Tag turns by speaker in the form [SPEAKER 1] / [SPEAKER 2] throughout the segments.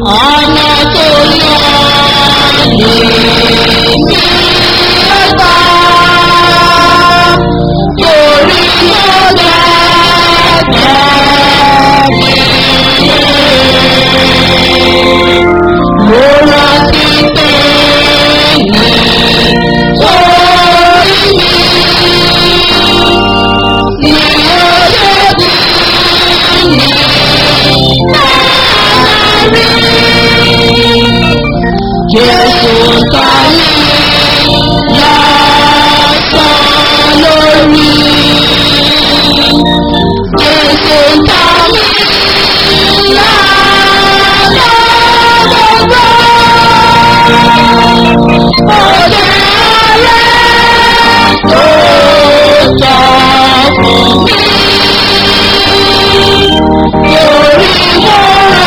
[SPEAKER 1] ọ̀nà tó lọ lè mí lọ́gbà torí lọ́gbà mo rántí pé ní orí mi ní olóògbé ní láàrin Jésù tọ́lé lọ́sàn lórí Jésù tọ́lé lọ́gbọ̀gbọ̀ ọ̀dẹ̀ alẹ́ tó tọ́ fún mi torí mo rà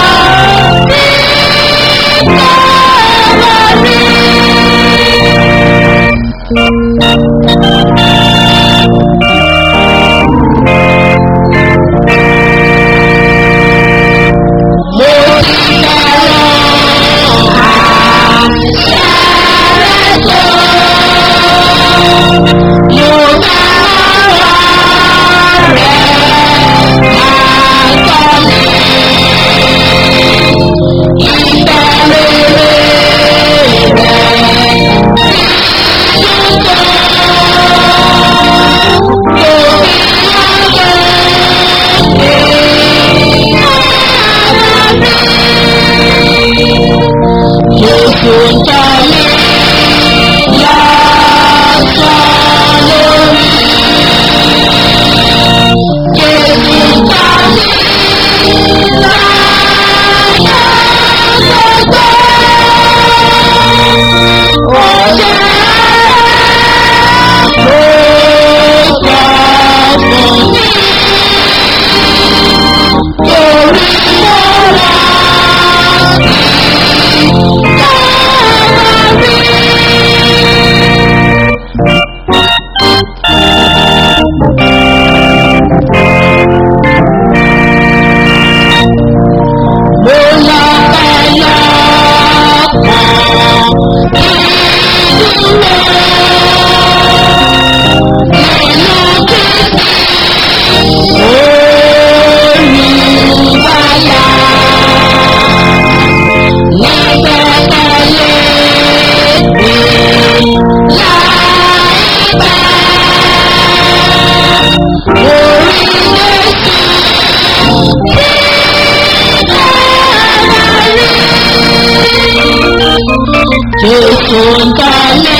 [SPEAKER 1] Jésù ń tọ́lé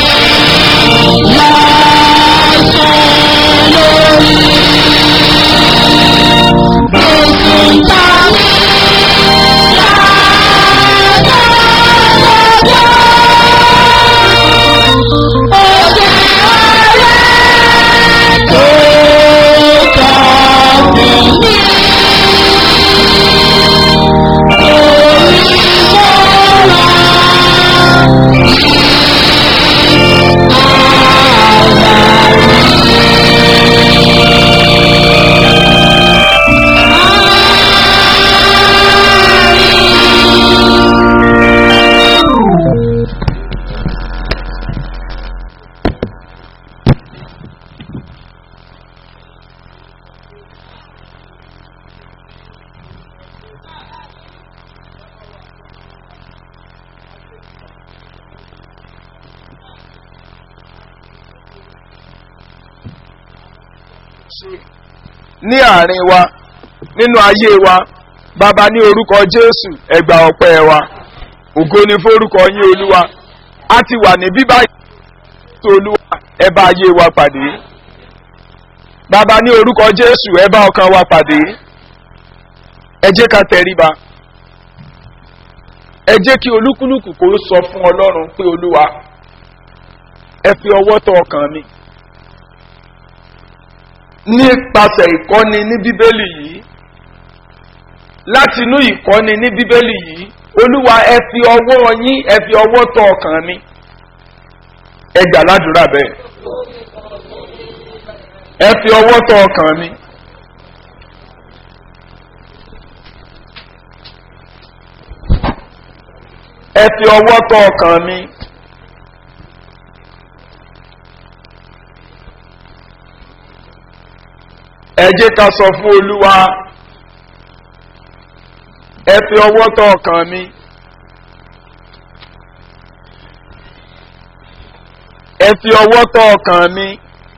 [SPEAKER 1] lọ́sàn lórí Jésù ń tọ́lé lọ́sàn ọ̀dẹ̀ alẹ́ tó tọ́ fún mi.
[SPEAKER 2] Ní àárín wa nínú ayé wa bàbá ní orúkọ Jésù ẹ gbà ọpẹ́ wa ògo ni fórúkọ yín Olúwa a ti wà ní bíbá tó Olúwa ẹ bá ayé wa pàdé bàbá ní orúkọ Jésù ẹ bá ọkàn wa pàdé ẹ jẹ́ ká tẹríba ẹ jẹ́ kí olúkúlùkù kó sọ fún Ọlọ́run pé Olúwa ẹ fi ọwọ́ tọ́ ọkàn mi nípasẹ̀ ìkọ́ni ní bíbélì yìí láti inú ìkọ́ni ní bíbélì yìí Olúwa ẹ fi ọwọ́ yín ẹ fi ọwọ́ tọ́ ọkàn mi ẹ gbà ládùúrà bẹ́ẹ̀ ẹ fi ọwọ́ tọ́ ọkàn mi. ẹ fi ọwọ́ tọ́ ọkàn mi. ẹ jẹ́ ká sọ fún Olúwa, ẹ fi ọwọ́ tọ́ ọkàn mi. ẹ fi ọwọ́ tọ́ ọkàn mi.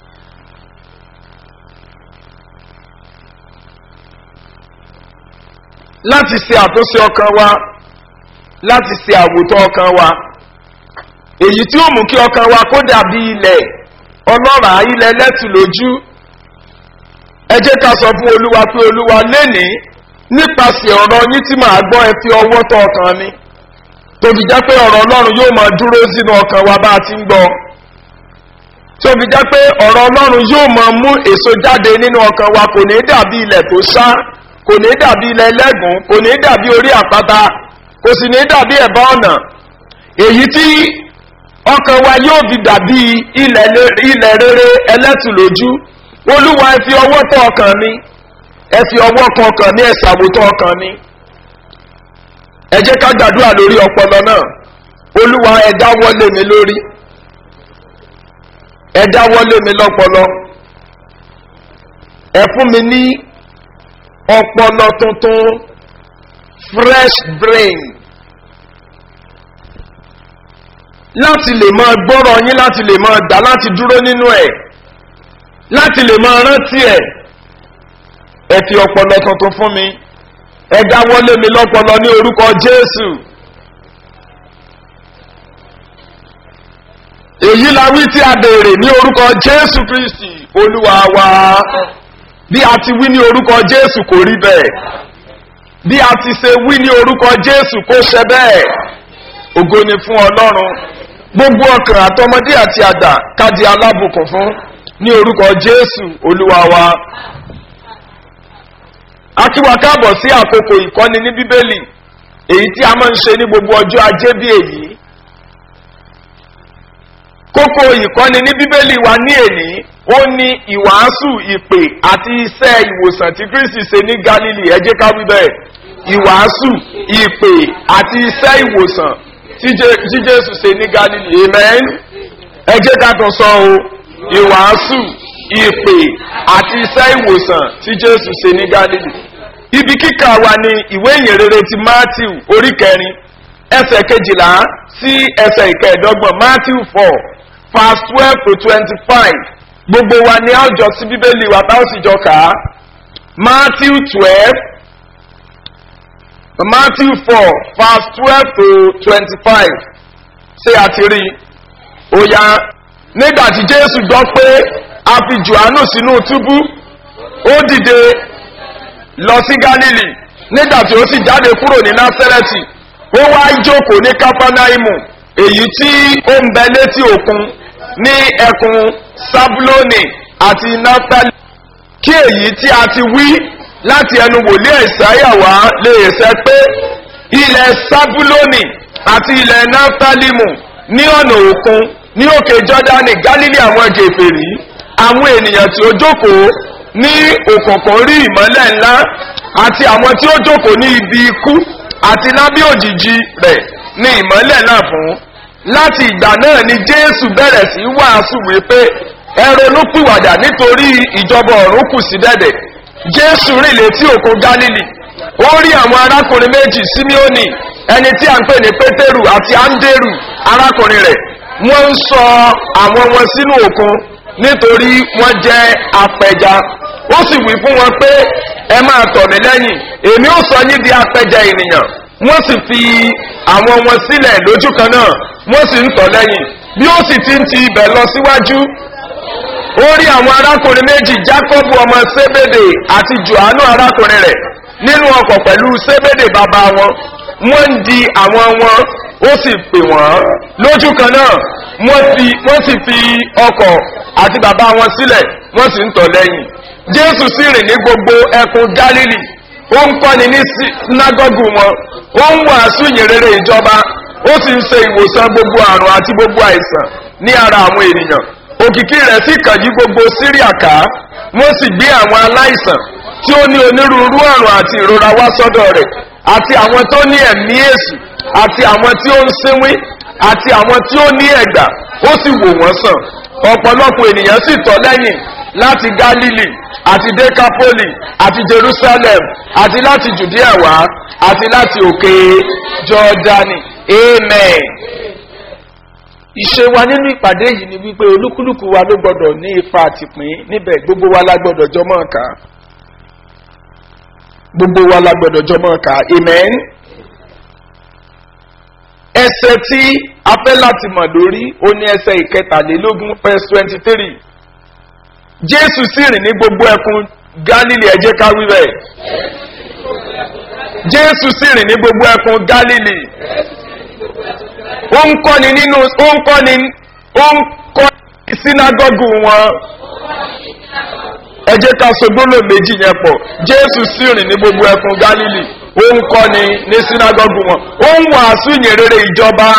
[SPEAKER 2] láti ṣe àtúnṣe ọkàn wa, láti ṣe àwòtọ́ ọkàn wa, èyí tí ó mú kí ọkàn wa kó dàbí ilẹ̀ ọlọ́ràá, ilẹ̀ lẹ́tù lójú. ẹ jẹ́ ká sọ fún Olúwa pé Olúwa lénìí nípasẹ̀ ọ̀rọ̀ yín tí màá gbọ́, ẹ fi ọwọ́ tọ́ ọkàn mi, tó fi jẹ́ pé ọ̀rọ̀ Ọlọ́run yóò máa dúró sínú ọkàn wa bá a ti ń gbọ́, tó fi jẹ́ pé ọ̀rọ̀ Ọlọ́run yóò máa mú èso jáde nínú ọkàn wa, kò ní dàbí ilẹ̀ tó ṣá, kò ní dàbí ilẹ̀ ẹlẹ́gùn, kò ní dàbí orí àpáta, kò sì ní dàbí ẹ̀bá ọ̀nà, èyí tí ọkàn wa yóò fi dàbí ilẹ̀ rere ẹlẹ́tù lójú. Olúwa ẹ fi ọwọ́ tọ́ ọkàn mi, ẹ fi ọwọ́ kan ọkàn mi, ẹ ṣàwòtọ́ ọkàn mi. ẹ jẹ́ ká gbàdúrà lórí ọpọlọ náà. Olúwa ẹ dáwọ́lé mi lórí, ẹ dáwọ́lé mi lọ́pọlọ, ẹ fún mi ní ọpọlọ tuntun, fresh brain, láti lè máa gbọ́rọ̀ yín, láti lè máa dá, láti dúró nínú ẹ̀, láti lè máa rántí ẹ̀. ẹ fi ọpọlọ tuntun fún mi, ẹ dáwọ́lé mi lọ́pọlọ ní orúkọ Jésù. èyí la wí tí a béèrè ní orúkọ Jésù Kristi Olúwa wa. bí a ti wí ní orúkọ Jésù kò rí bẹ́ẹ̀, bí a ti ṣe wí ní orúkọ Jésù kò ṣe bẹ́ẹ̀. ògo ni fún Ọlọ́run. gbogbo ọkàn àtọmọdé àti àgbà ká di alábùkún fún ní orúkọ Jésù Olúwa wa. a kí wa káàbọ̀ sí àkókò ìkọ́ni ní Bíbélì, èyí tí a máa ń ṣe ní gbogbo ọjọ́ ajé bí èyí. kókó ìkọ́ni ní Bíbélì wa ní èní, ó ní ìwàásù, ìpè àti iṣẹ́ ìwòsàn tí Kristi ṣe ní Gálílì. ẹ jẹ́ ká wí bẹ́ẹ̀: ìwàásù, ìpè àti iṣẹ́ ìwòsàn tí Jésù ṣe ní Gálílì. Amen. ẹ jẹ́ ká tún sọ o: ìwàásù, ìpè àti iṣẹ́ ìwòsàn tí Jésù ṣe ní Gálílì. ibi kíkà wa ni ìwé ìyìnrere ti Mátíù orí 4 ẹsẹ̀ 12 sí ẹsẹ̀ 15. Mátíù 4 verse 12 to 25. gbogbo wa ni a jọ sí Bíbélì wa tá ó sì jọ kà á. Mátíù 4 verse 12 to 25. ṣé a ti rí i? ó yá. nígbà tí Jésù gbọ́ pé a fi Jòhánù sínú túbú, ó dìde lọ sí Gálílì. nígbà tí ó sì jáde kúrò ní Násárẹ́tì, ó wá jókòó ní Kápánáímù, èyí tí ó ń bẹ létí òkun ní ẹkùn Sábúlónì àti Náftálì, kí èyí tí a ti wí láti ẹnu wòlíì Àìsáyà wá lè ṣẹ pé ilẹ̀ Sábúlónì àti ilẹ̀ Náftálímù ní ọ̀nà òkun, ní òkè Jọ́dánì, Gálílì àwọn kèfèrí, àwọn ènìyàn tí ó jókòó ní òkùnkùn rí ìmọ́lẹ̀ ńlá, àti àwọn tí ó jókòó ní ibi ikú àti lábẹ́ òjìji rẹ̀ ní ìmọ́lẹ̀ náà fún. láti ìgbà náà ni Jésù bẹ̀rẹ̀ sí wàásù wípé ẹ ronúpìwàdà nítorí ìjọba ọ̀run kù sí dẹ̀dẹ̀. Jésù rìn létí òkun Gálílì, ó rí àwọn arákùnrin méjì, Síméónì ẹni tí a ń pè ní Pétérù àti Áńdérù arákùnrin rẹ̀. wọ́n ń sọ àwọn wọn sínú òkun nítorí wọ́n jẹ́ apẹja. ó sì wí fún wọn pé ẹ máa tọ̀ mí lẹ́yìn, èmi ó sọ yín di apẹja ènìyàn. wọ́n sì fi àwọn wọn sílẹ̀ lójú kan náà, wọ́n sì ń tọ̀ lẹ́yìn. bí ó sì ti ń ti ibẹ̀ lọ síwájú, ó rí àwọn arákùnrin méjì, Jákọ́bù ọmọ Sébédè àti Jòhánù arákùnrin rẹ̀ nínú ọkọ̀ pẹ̀lú Sébédè bàbá wọn. wọ́n ń di àwọn wọn, ó sì pè wọ́n lójú kan náà. wọ́n sì fi ọkọ̀ àti bàbá wọn sílẹ̀, wọ́n sì ń tọ̀ lẹ́yìn. Jésù sì rìn ní gbogbo ẹkùn Gálílì, ó ń kọ́ni ní sínágọ́gù wọn, ó ń wàásù ìyìnrere ìjọba, ó sì ń ṣe ìwòsàn gbogbo àrùn àti gbogbo àìsàn ní ara àwọn ènìyàn. òkìkí rẹ̀ sì kàn yí gbogbo Síríà ká. wọ́n sì gbé àwọn aláìsàn tí ó ní onírúurú àrùn àti ìrora wá sọ́dọ̀ rẹ̀, àti àwọn tó ní ẹ̀mí èṣù, àti àwọn tí ó ń sínwín àti àwọn tí ó ní ẹ̀gbà ó sì wò wọ́n sàn ọ̀pọ̀lọpọ̀ ènìyàn sì tọ̀ lẹ́yìn láti Gálílì àti Dékápólì àti Jerusalem àti láti Jùdíà wá àti láti òkè Jọ́dánì. Amen. Ìṣe wa nínú ìpàdé yìí ni wípé olúkúlùkù wa ló gbọdọ̀ ní ipa àtìpín níbẹ̀, gbogbo wa la gbọdọ̀ jọ mọ́ ká. Gbogbo wa la gbọdọ̀ jọ mọ́ ká. Amen. Ẹsẹ̀ tí a fẹ́ láti mọ̀ lórí ó ní ẹsẹ̀ ìkẹtàlélógún verse 23. Jésù sì rìn ní gbogbo ẹkùn Gálílì, ẹ jẹ́ ká wí bẹ́ẹ̀. Jésù sì rìn ní gbogbo ẹkùn Gálílì. Ó ń kọ́ni sínágọ́gù wọn. Ẹ jẹ́ ká so gbólóhùn méjì yẹn pọ̀. Jésù sì rìn ní gbogbo ẹkùn Gálílì. Ó ń kọ́ni ní sínágọ́gù wọn. Ó ń wàásù ìyìnrere ìjọba.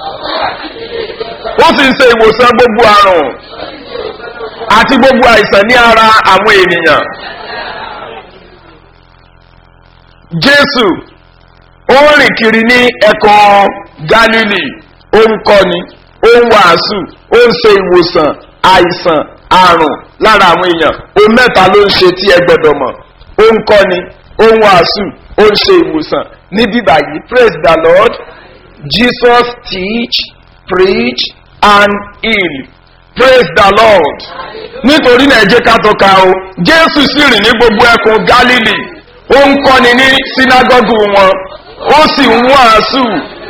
[SPEAKER 2] Ó sì ń ṣe ìwòsàn gbogbo àrùn àti gbogbo àìsàn ní ara àwọn ènìyàn. Jésù ó ń rìn kiri ní ẹkùn Gálílì. Ó ń kọ́ni, ó ń wàásù, ó ń ṣe ìwòsàn àìsàn àrùn lára àwọn èèyàn. Ohun mẹ́ta ló ń ṣe tí ẹ gbọ́dọ̀ mọ̀. Ó ń kọ́ni, ó ń wàásù, ó ń ṣe ìwòsàn. Ní bíbá yìí, praise the Lord, Jesus teach, preach and heal. Praise the Lord. Nítorí náà ẹ jẹ́ ká tọ́ka o. Jésù sì rìn ní gbogbo ẹkùn Gálílì. Ó ń kọ́ni ní sínágọ́gù wọn. Ó sì ń wàásù.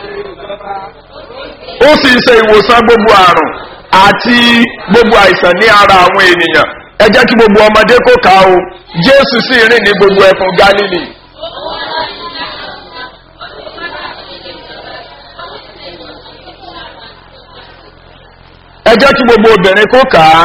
[SPEAKER 2] Ó sì ń ṣe ìwòsàn gbogbo àrùn àti gbogbo àìsàn ní ara àwọn ènìyàn. Ẹ jẹ́ kí gbogbo ọmọdé kó kà o. Jésù sì rìn ní gbogbo ẹkùn Gálílì. Ẹ jẹ́ kí gbogbo obìnrin kó kà á.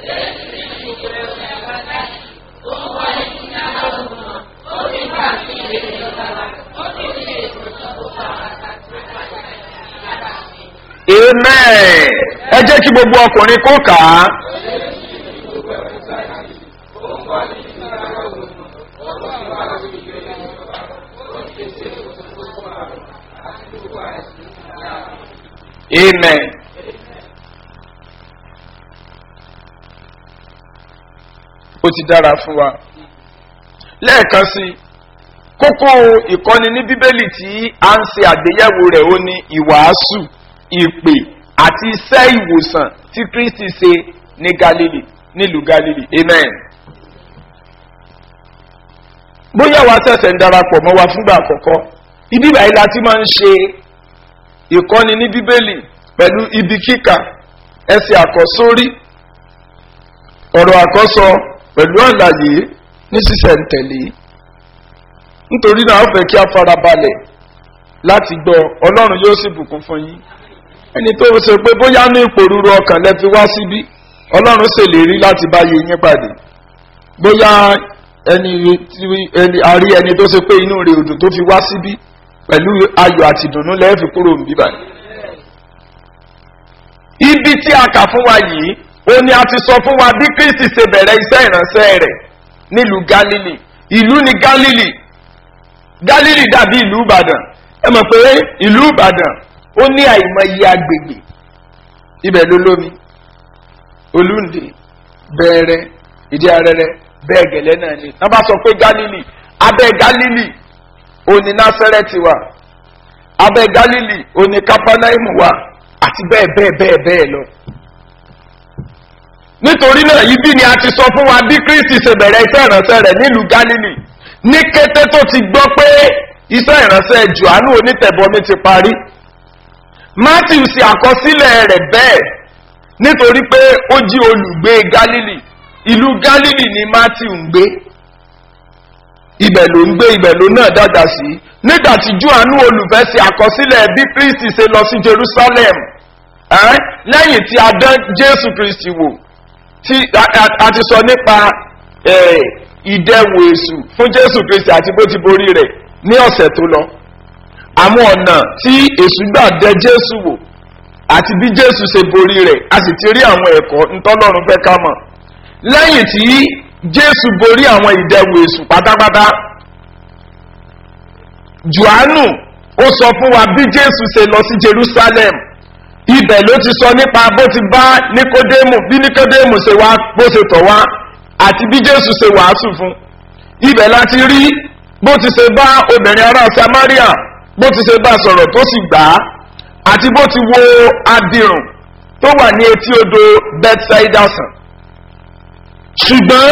[SPEAKER 2] Amen. Ẹ jẹ́ kí gbogbo ọkùnrin kó kà á. Amen. Ó ti dára fún wa. Lẹ́ẹ̀kan sí i, kókó ìkọ́ni ní Bíbélì tí a ń ṣe àgbéyẹ̀wò rẹ̀ ó ní ìwàásù, ìpè àti iṣẹ́ ìwòsàn tí Kristi ṣe ní Gálílì, nílùú Gálílì. Amen. Bóyá wa ṣẹ̀ṣẹ̀ ń darapọ̀ mọ́ wa fúngbà àkọ́kọ́, ibi báyìí la ti máa ń ṣe ìkọ́ni ní Bíbélì pẹ̀lú ibi kíkà, ẹsẹ̀ àkọ́sórí, ọ̀rọ̀ àkọ́sọ pẹ̀lú àlàyé ní sísẹ̀ntẹ̀lé. Nítorí náà ó fẹ́ kí a farabalẹ̀ láti gbọ́, Ọlọ́run yóò sì bùkún fún yín. Ẹni tó ṣe pé bóyá ní ìpòrúru ọkàn lẹ fi wá síbí, Ọlọ́run ṣèlérí láti bá yé yín pàdé. Bóyá àrí ẹni tó ṣe pé inú rẹ̀ òdùn tó fi wá síbí, pẹ̀lú ayọ̀ àti ìdùnnú lẹ́ẹ̀fì kúrò ń bíbá. Ibi tí a kà fún wa yìí, ó ní a ti sọ fún wa bí Kristi ṣe bẹ̀rẹ̀ iṣẹ́ ìránṣẹ́ rẹ̀ nílùú Gálílì. Ìlú ni Gálílì. Gálílì dàbí ìlú Ìbàdàn. Ẹ mọ̀ pé ìlú Ìbàdàn ó ní àìmọye agbègbè. Ibẹ̀ ló lómi, Olúndé, Bẹ̀rẹ̀, Ìdí Arẹ́rẹ́, bẹ́ẹ̀ gẹ̀lẹ́ náà ni. Wọ́n bá sọ pé Gálílì, abẹ́ Gálílì ó ní Násárẹ́tì wà, abẹ́ Gálílì ó ní Kápánáímù wà, àti bẹ́ẹ̀ bẹ́ẹ̀ bẹ́ẹ̀ bẹ́ẹ̀ lọ. Nítorí náà ibi ni a ti sọ fún wa bí Kristi ṣe bẹ̀rẹ̀ iṣẹ́ ìránṣẹ́ rẹ̀ nílùú Gálílì. Ní kété tó ti gbọ́ pé iṣẹ́ ìránṣẹ́ Jòhánù onítẹ̀bọmi ti parí, Mátíù ṣe àkọsílẹ̀ rẹ̀ bẹ́ẹ̀ nítorí pé ó jí olùgbé Gálílì. Ìlú Gálílì ni Mátíù ń gbé. Ibẹ̀ ló ń gbé, ibẹ̀ ló náà dàgbà sí. Nígbà tí Jòhánù olùfẹ́ ṣe àkọsílẹ̀ bí Kristi ṣe lọ sí Jerusalem, lẹ́yìn tí a dán Jésù Kristi wò, tí a ti sọ nípa ìdẹ̀wò èṣù fún Jésù Kristi àti bó ti borí rẹ̀ ní ọ̀sẹ̀ tó lọ. Àwọn ọ̀nà tí èṣù gbà dẹ Jésù wò àti bí Jésù ṣe borí rẹ̀, a sì ti rí àwọn ẹ̀kọ́ ntọ́lọ́run fẹ́ ká mọ̀. Lẹ́yìn tí Jésù borí àwọn ìdẹ̀wò èṣù pátápátá, Jòhánù ó sọ fún wa bí Jésù ṣe lọ sí Jerusalem ibẹ̀ ló ti sọ nípa bó ti bá Níkódémù bí Níkódémù ṣe wá bó ṣe tọ̀ wá àti bí Jésù ṣe wàásù fún ibẹ̀ láti rí bó ti ṣe bá obìnrin ará Samaria bó ti ṣe bá sọ̀rọ̀ tó sì gbà á àti bó ti wo abirùn tó wà ní etí odò Bethsaida sàn ṣùgbọ́n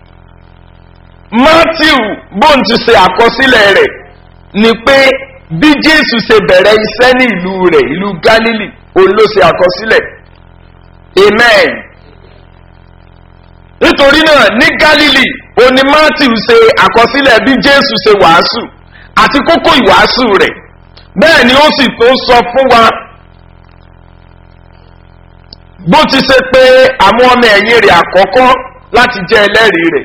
[SPEAKER 2] Matthew bóun ti ṣe àkọsílẹ̀ rẹ̀ ni pé bí Jésù ṣe bẹ̀rẹ̀ iṣẹ́ ní ìlú rẹ̀ ìlú Galilee òun ló ṣe àkọsílẹ̀ amen nítorí náà ní Galilee òun ni Matthew ṣe àkọsílẹ̀ bí Jésù ṣe wàásù àti kókó ìwàásù rẹ̀ bẹ́ẹ̀ ni ó sì tó sọ fún wa bó ti ṣe pé àwọn ọmọ ẹ̀yìn rẹ̀ àkọ́kọ́ láti jẹ́ ẹlẹ́rìí rẹ̀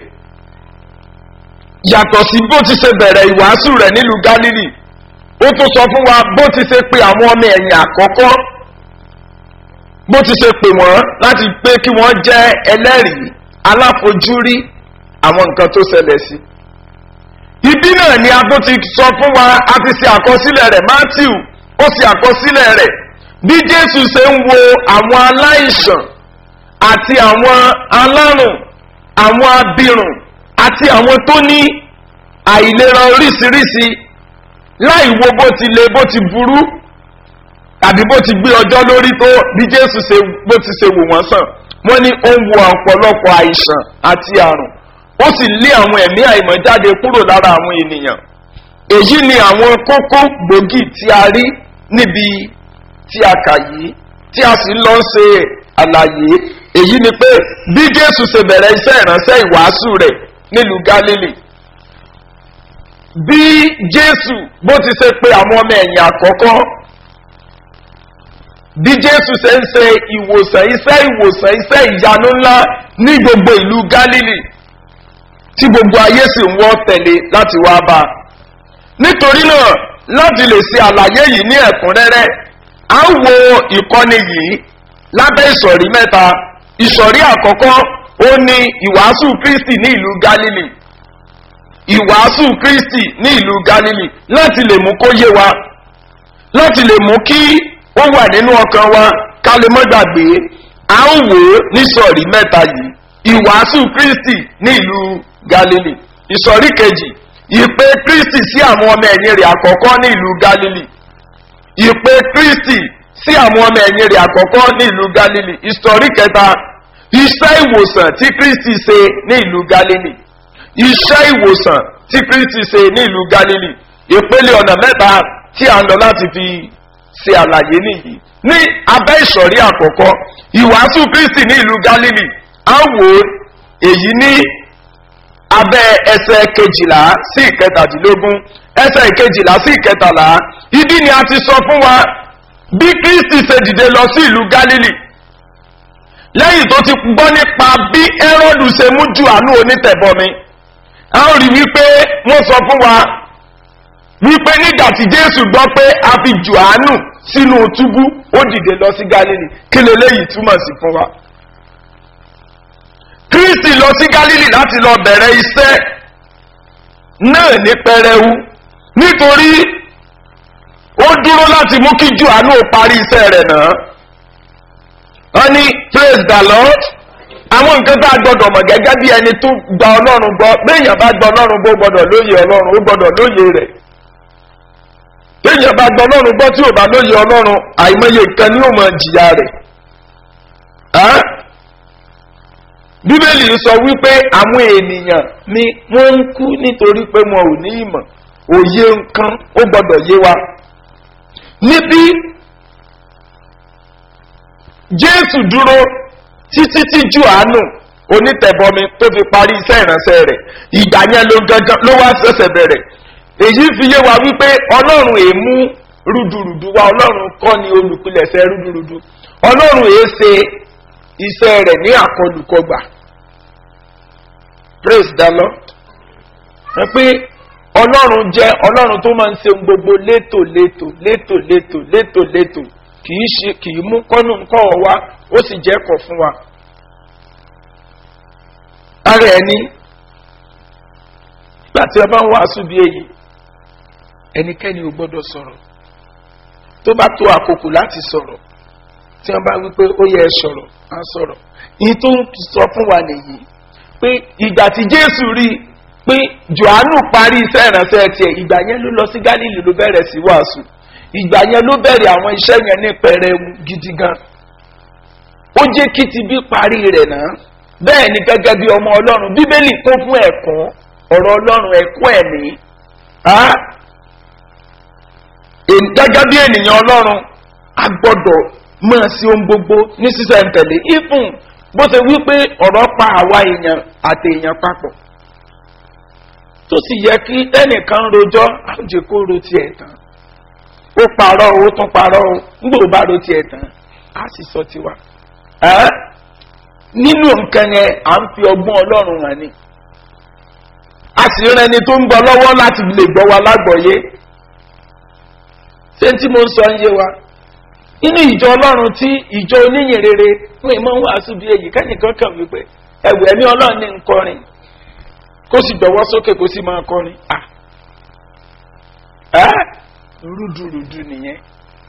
[SPEAKER 2] yàtọ̀ sí bó ti ṣe bẹ̀rẹ̀ ìwàásù rẹ̀ nílùú Galilee ó tún sọ fún wa bó ti ṣe pé àwọn ọmọ ẹ̀yìn àkọ́kọ́ bó ti ṣe pè wọ́n láti pé kí wọ́n jẹ́ ẹlẹ́rìí aláfojúrí àwọn nǹkan tó ṣẹlẹ̀ sí. Ibi náà ni a tó ti sọ fún wa a ti ṣe àkọsílẹ̀ rẹ̀ Matthew ó ṣe àkọsílẹ̀ rẹ̀ bí Jésù ṣe ń wo àwọn aláìsàn àti àwọn alárùn àwọn abirùn àti àwọn tó ní àìlera oríṣiríṣi láì wo bó ti le bó ti burú tàbí bó ti gbé ọjọ́ lórí tó bí Jésù ṣe bó ti ṣe wò wọ́n sàn wọ́n ní ó ń wo ọ̀pọ̀lọpọ̀ àìsàn àti àrùn ó sì lé àwọn ẹ̀mí àìmọ́ jáde kúrò lára àwọn ènìyàn èyí ni àwọn kókó gbòógì tí a rí níbi tí a kà yìí tí a sì lọ ṣe àlàyé èyí ni pé bí Jésù ṣe bẹ̀rẹ̀ iṣẹ́ ìránṣẹ́ ìwàásù rẹ̀ nílùú Galilee bí Jésù bó ti ṣe pé àwọn ọmọ ẹ̀yìn àkọ́kọ́ bí Jésù ṣe ń ṣe ìwòsàn iṣẹ́ ìyanu ńlá ní gbogbo ìlú Galilee tí gbogbo ayé sì ń wọ́ tẹ̀lé láti wá bá a nítorí náà láti lè ṣe àlàyé yìí ní ẹ̀kúnrẹ́rẹ́ a ń wo ìkọ́ni yìí lábẹ́ ìsọ̀rí mẹ́ta ìsọ̀rí àkọ́kọ́ ó ní ìwàásù Kristi ní ìlú Galilee ìwàásù Kristi ní ìlú Galilee láti lè mú kó yé wa láti lè mú kí ó wà nínú ọkàn wa ká lè mọ́ gbàgbé a ń wò ó ní ìsọ̀rí mẹ́ta yìí ìwàásù Kristi ní ìlú Galilee ìsọ̀rí kejì ìpè Kristi sí àwọn ọmọ ẹ̀yìn rẹ̀ àkọ́kọ́ ní ìlú Galilee ìpè Kristi sí àwọn ọmọ ẹ̀yìn rẹ̀ àkọ́kọ́ ní ìlú Galilee ìsọ̀rí kẹta iṣẹ́ ìwòsàn tí Kristi ṣe ní ìlú Galilee iṣẹ́ ìwòsàn tí Kristi ṣe ní ìlú Galilee ìpele ọ̀nà mẹ́ta tí a ń lọ láti fi ṣe àlàyé nìyí ní abẹ́ ìsọ̀rí àkọ́kọ́ ìwàásù Kristi ní ìlú Galilee a wò èyí ní abẹ́ ẹsẹ̀ kejìlá sí ìkẹtàdínlógún ẹsẹ̀ kejìlá sí ìkẹtàlá ibi ni a ti sọ fún wa bí Kristi ṣe dìde lọ sí ìlú Galilee lẹ́yìn tó ti gbọ́ nípa bí Hẹ́rọ́dù ṣe mú Jòhánù onítẹ̀bọmi a ó rí wípé wọ́n sọ fún wa wípé nígbà tí Jésù gbọ́ pé a fi Jòhánù sínú túbú ó dìde lọ sí Galilee kí leléyìí túmọ̀ sí fún wa. Kristi lọ sí Galilee láti lọ bẹ̀rẹ̀ iṣẹ́ náà ní pẹrẹu nítorí ó dúró láti mú kí Jòhánù parí iṣẹ́ rẹ̀ náà. Wọ́n ní praise the Lord àwọn nǹkan tá a gbọ́dọ̀ mọ̀ gẹ́gẹ́ bí ẹni tó gba Ọlọ́run gbọ́ béèyàn bá gba Ọlọ́run gbọ́ gbọ́dọ̀ lóye Ọlọ́run ó gbọ́dọ̀ lóye rẹ̀ béèyàn bá gba Ọlọ́run gbọ́ tí ò bá lóye Ọlọ́run àìmọye nǹkan ni ó mọ jìyà rẹ̀. Bíbélì sọ wípé àwọn ènìyàn ni wọ́n ń kú nítorí pé wọn ò ní ìmọ̀ òye nǹkan ó gbọ́dọ̀ yé wa. Níbí Jésù dúró títí tí Jòhánù onítẹ̀bọmi tó fi parí iṣẹ́ ìránṣẹ́ rẹ̀ ìgbà yẹn ló wá ṣẹ̀ṣẹ̀ bẹ̀rẹ̀ èyí fi yé wa wípé Ọlọ́run èémú rúdurùdu wa Ọlọ́run kọ́ ni olùpilẹ̀ṣẹ̀ rúdurùdu Ọlọ́run èé ṣe iṣẹ́ rẹ̀ ní àkọlùkọgbà praise the Lord ẹ pé Ọlọ́run jẹ́ Ọlọ́run tó máa ń ṣe gbogbo létò kìí mú kọ́nù kọ́ ọ wá ó sì jẹ́ kọ̀ fún wa. Ara ẹni nígbà tí ẹ bá ń wàásù bí èyí ẹnikẹ́ni ò gbọ́dọ̀ sọ̀rọ̀ tó bá tó àkókò láti sọ̀rọ̀ tí wọ́n bá wí pé ó yẹ sọ̀rọ̀ á sọ̀rọ̀ yìí tó ń sọ fún wa nìyí pé ìgbà tí Jésù rí pé Jòhánù parí iṣẹ́ ìránṣẹ́ tiẹ̀ ìgbà yẹn ló lọ sí Gálílì ló bẹ̀rẹ̀ sí wàásù ìgbà yẹn ló bẹ̀rẹ̀ àwọn iṣẹ́ yẹn ní pẹrẹwu gidi gan ó jẹ́ kí ti bí parí rẹ̀ náà bẹ́ẹ̀ ni gẹ́gẹ́ bí ọmọ Ọlọ́run Bíbélì kún fún ẹ̀kọ́ ọ̀rọ̀ Ọlọ́run ẹ̀kọ́ ẹ̀mí gẹ́gẹ́ bí ènìyàn Ọlọ́run a gbọ́dọ̀ mọ̀ sí ohun gbogbo ní sísẹ̀ntẹ̀lé ìfún bó ṣe wí pé ọ̀rọ̀ pa àwa èèyàn àti èèyàn papọ̀ tó sì yẹ kí ẹnìkan rojọ́ àwùjẹ kó ro tiẹ̀ tán ó parọ́ ó tún parọ́ ó nígbà ó bá ro tiẹ̀ tán á sì sọ tiwa nínú nǹkan yẹn à ń fi ọgbọ́n Ọlọ́run hàn ni a sì rán ẹni tó ń bọ̀ lọ́wọ́ láti lè gbọ́ wa lágbọ̀ọ́yé ṣé tí mo ń sọ ń yé wa nínú ìjọ Ọlọ́run tí ìjọ oníyìn rere fún ìmọ̀ ń wàásù bí èyí kẹ́nìkan kàn wípé ẹ̀wù ẹ̀mí Ọlọ́run ní nkọrin kó sì gbọ́wọ́ sókè kó sì máa kọrin rúdurùdu nìyẹn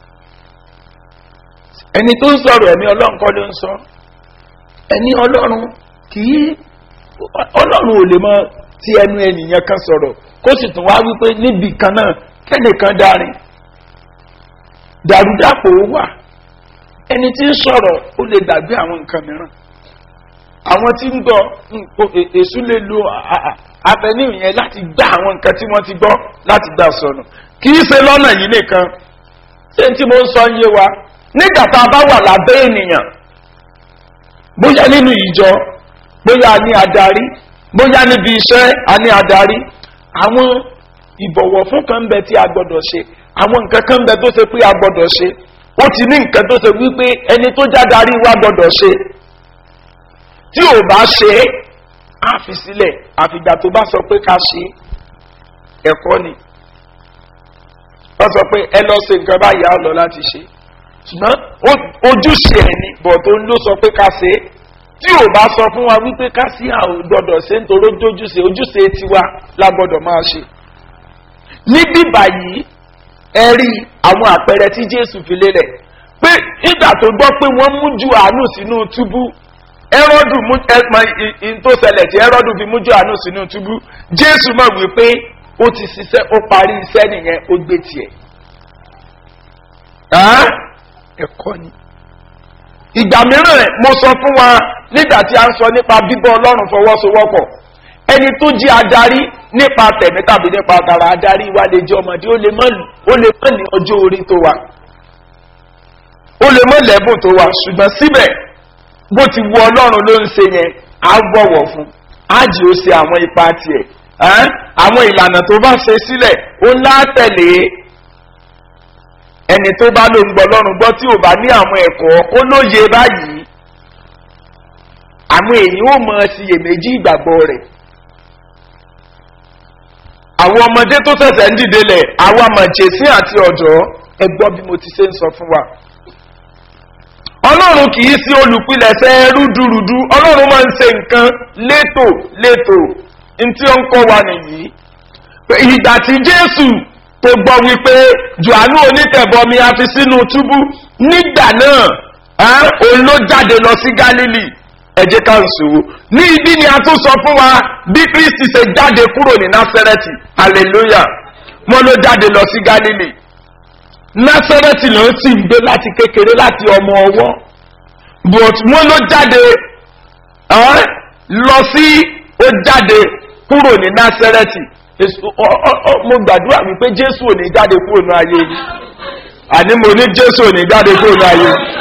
[SPEAKER 2] ẹni tó ń sọ̀rọ̀ ẹ̀mí Ọlọ́run kọ́ ló ń sọ ẹni Ọlọ́run kì í Ọlọ́run ò lè mọ tí ẹnu ènìyàn kan sọ̀rọ̀ kó sì tún wá wípé níbi kan náà kẹ́nìkan dárin dàrúdàpọ̀ wà ẹni tí ń sọ̀rọ̀ ó lè gbàgbé àwọn nǹkan mìíràn àwọn tí ń gbọ́ èṣù lè lo avenue yẹn láti gbá àwọn nǹkan tí wọ́n ti gbọ́ láti gbà sọnù kì í ṣe lọ́nà yìí nìkan ṣé tí mo ń sọ yé wa nígbà tá a bá wà lábẹ́ ènìyàn bóyá nínú ìjọ bóyá ní adarí bóyá níbi iṣẹ́ a ní adarí àwọn ìbọ̀wọ̀ fún kan bẹ tí a gbọ́dọ̀ ṣe àwọn nǹkan kan bẹ tó ṣe pé a gbọ́dọ̀ ṣe ó ti ní nǹkan tó ṣe wípé ẹni tó jádarí wa gbọ́dọ̀ ṣe tí ò bá ṣe é á fi sílẹ̀ àfìgbà tó bá sọ pé ká ṣe ẹ̀kọ́ ni wọ́n sọ pé ẹ lọ ṣe nǹkan báyìí á lọ láti ṣe ṣùgbọ́n ojúṣe ẹ̀ ni bọ̀ tó ló sọ pé ká ṣe é tí ò bá sọ fún wa wípé ká sí àwọn gbọ́dọ̀ ṣe nítorí ojúṣe tiwa la gbọ́dọ̀ máa ṣe níbí báyìí ẹ rí àwọn àpẹẹrẹ tí Jésù fi lélẹ̀ pé ìgbà tó gbọ́ pé wọ́n mú Jòhánù sínú túbú Hẹ́rọ́dù mú tó ṣẹlẹ̀ tí Hẹ́rọ́dù fi mú Jòhánù sínú túbú Jésù mọ̀ wípé ó ti ṣiṣẹ́ ó parí iṣẹ́ nìyẹn ó gbé tiẹ̀ ẹ̀kọ́ ni ìgbà mìíràn mo sọ fún wa nígbà tí a ń sọ nípa bíbọ́ Ọlọ́run fọwọ́sowọ́pọ̀ ẹni tó jẹ́ adarí nípa tẹ̀mí tàbí nípa tara adarí wa lè jẹ́ ọmọdé ó lè mọ̀ ní ọjọ́ orí tó wa ó lè mọ̀ lẹ́bùn tó wa ṣùgbọ́n síbẹ̀ bó ti wu Ọlọ́run ló ń ṣe yẹn á bọ̀wọ̀ fún á jì ó ṣe àwọn ipa tiẹ̀ àwọn ìlànà tó bá ṣe sílẹ̀ ó ńlá tẹ̀lé ẹni tó bá ló ń gbọ́ Ọlọ́run gbọ́ tí ò bá ní àwọn ẹ̀kọ́ ó lóye báyìí àwọn èyí ó mọ ṣiyèméjì ìgbàgbọ́ rẹ̀ àwọn ọmọdé tó ṣẹ̀ṣẹ̀ ń dìde lẹ̀ àwọn àmọ̀jẹ̀sí àti ọ̀dọ́ ẹ gbọ́ bí mo ti ṣe ń sọ fún wa. Ọlọ́run kì í sí olùpilẹ̀ṣẹ̀ rúdurùdu Ọlọ́run máa ń ṣe nǹkan létò ntí ó ń kọ́ wa nìyí. Ìgbà tí Jésù tó gbọ́ wípé Jòhánù onítẹ̀bọmi a fi sínú túbú nígbà náà òun ló jáde lọ sí Gálílì ẹ jẹ́ ká ń sòwò ní ibi ni a tún sọ fún wa bí Kristi ṣe jáde kúrò ní Násárẹ́tì hallelujah wọ́n ló jáde lọ sí Gálílì Násárẹ́tì ló ń sì ń gbé láti kékeré láti ọmọ ọwọ́ but wọ́n ló jáde lọ sí ó jáde kúrò ní Násárẹ́tì mo gbàdúrà wípé Jésù ò ní jáde kúrò ní ayé yìí àní mo ní Jésù ò ní jáde kúrò ní ayé yìí.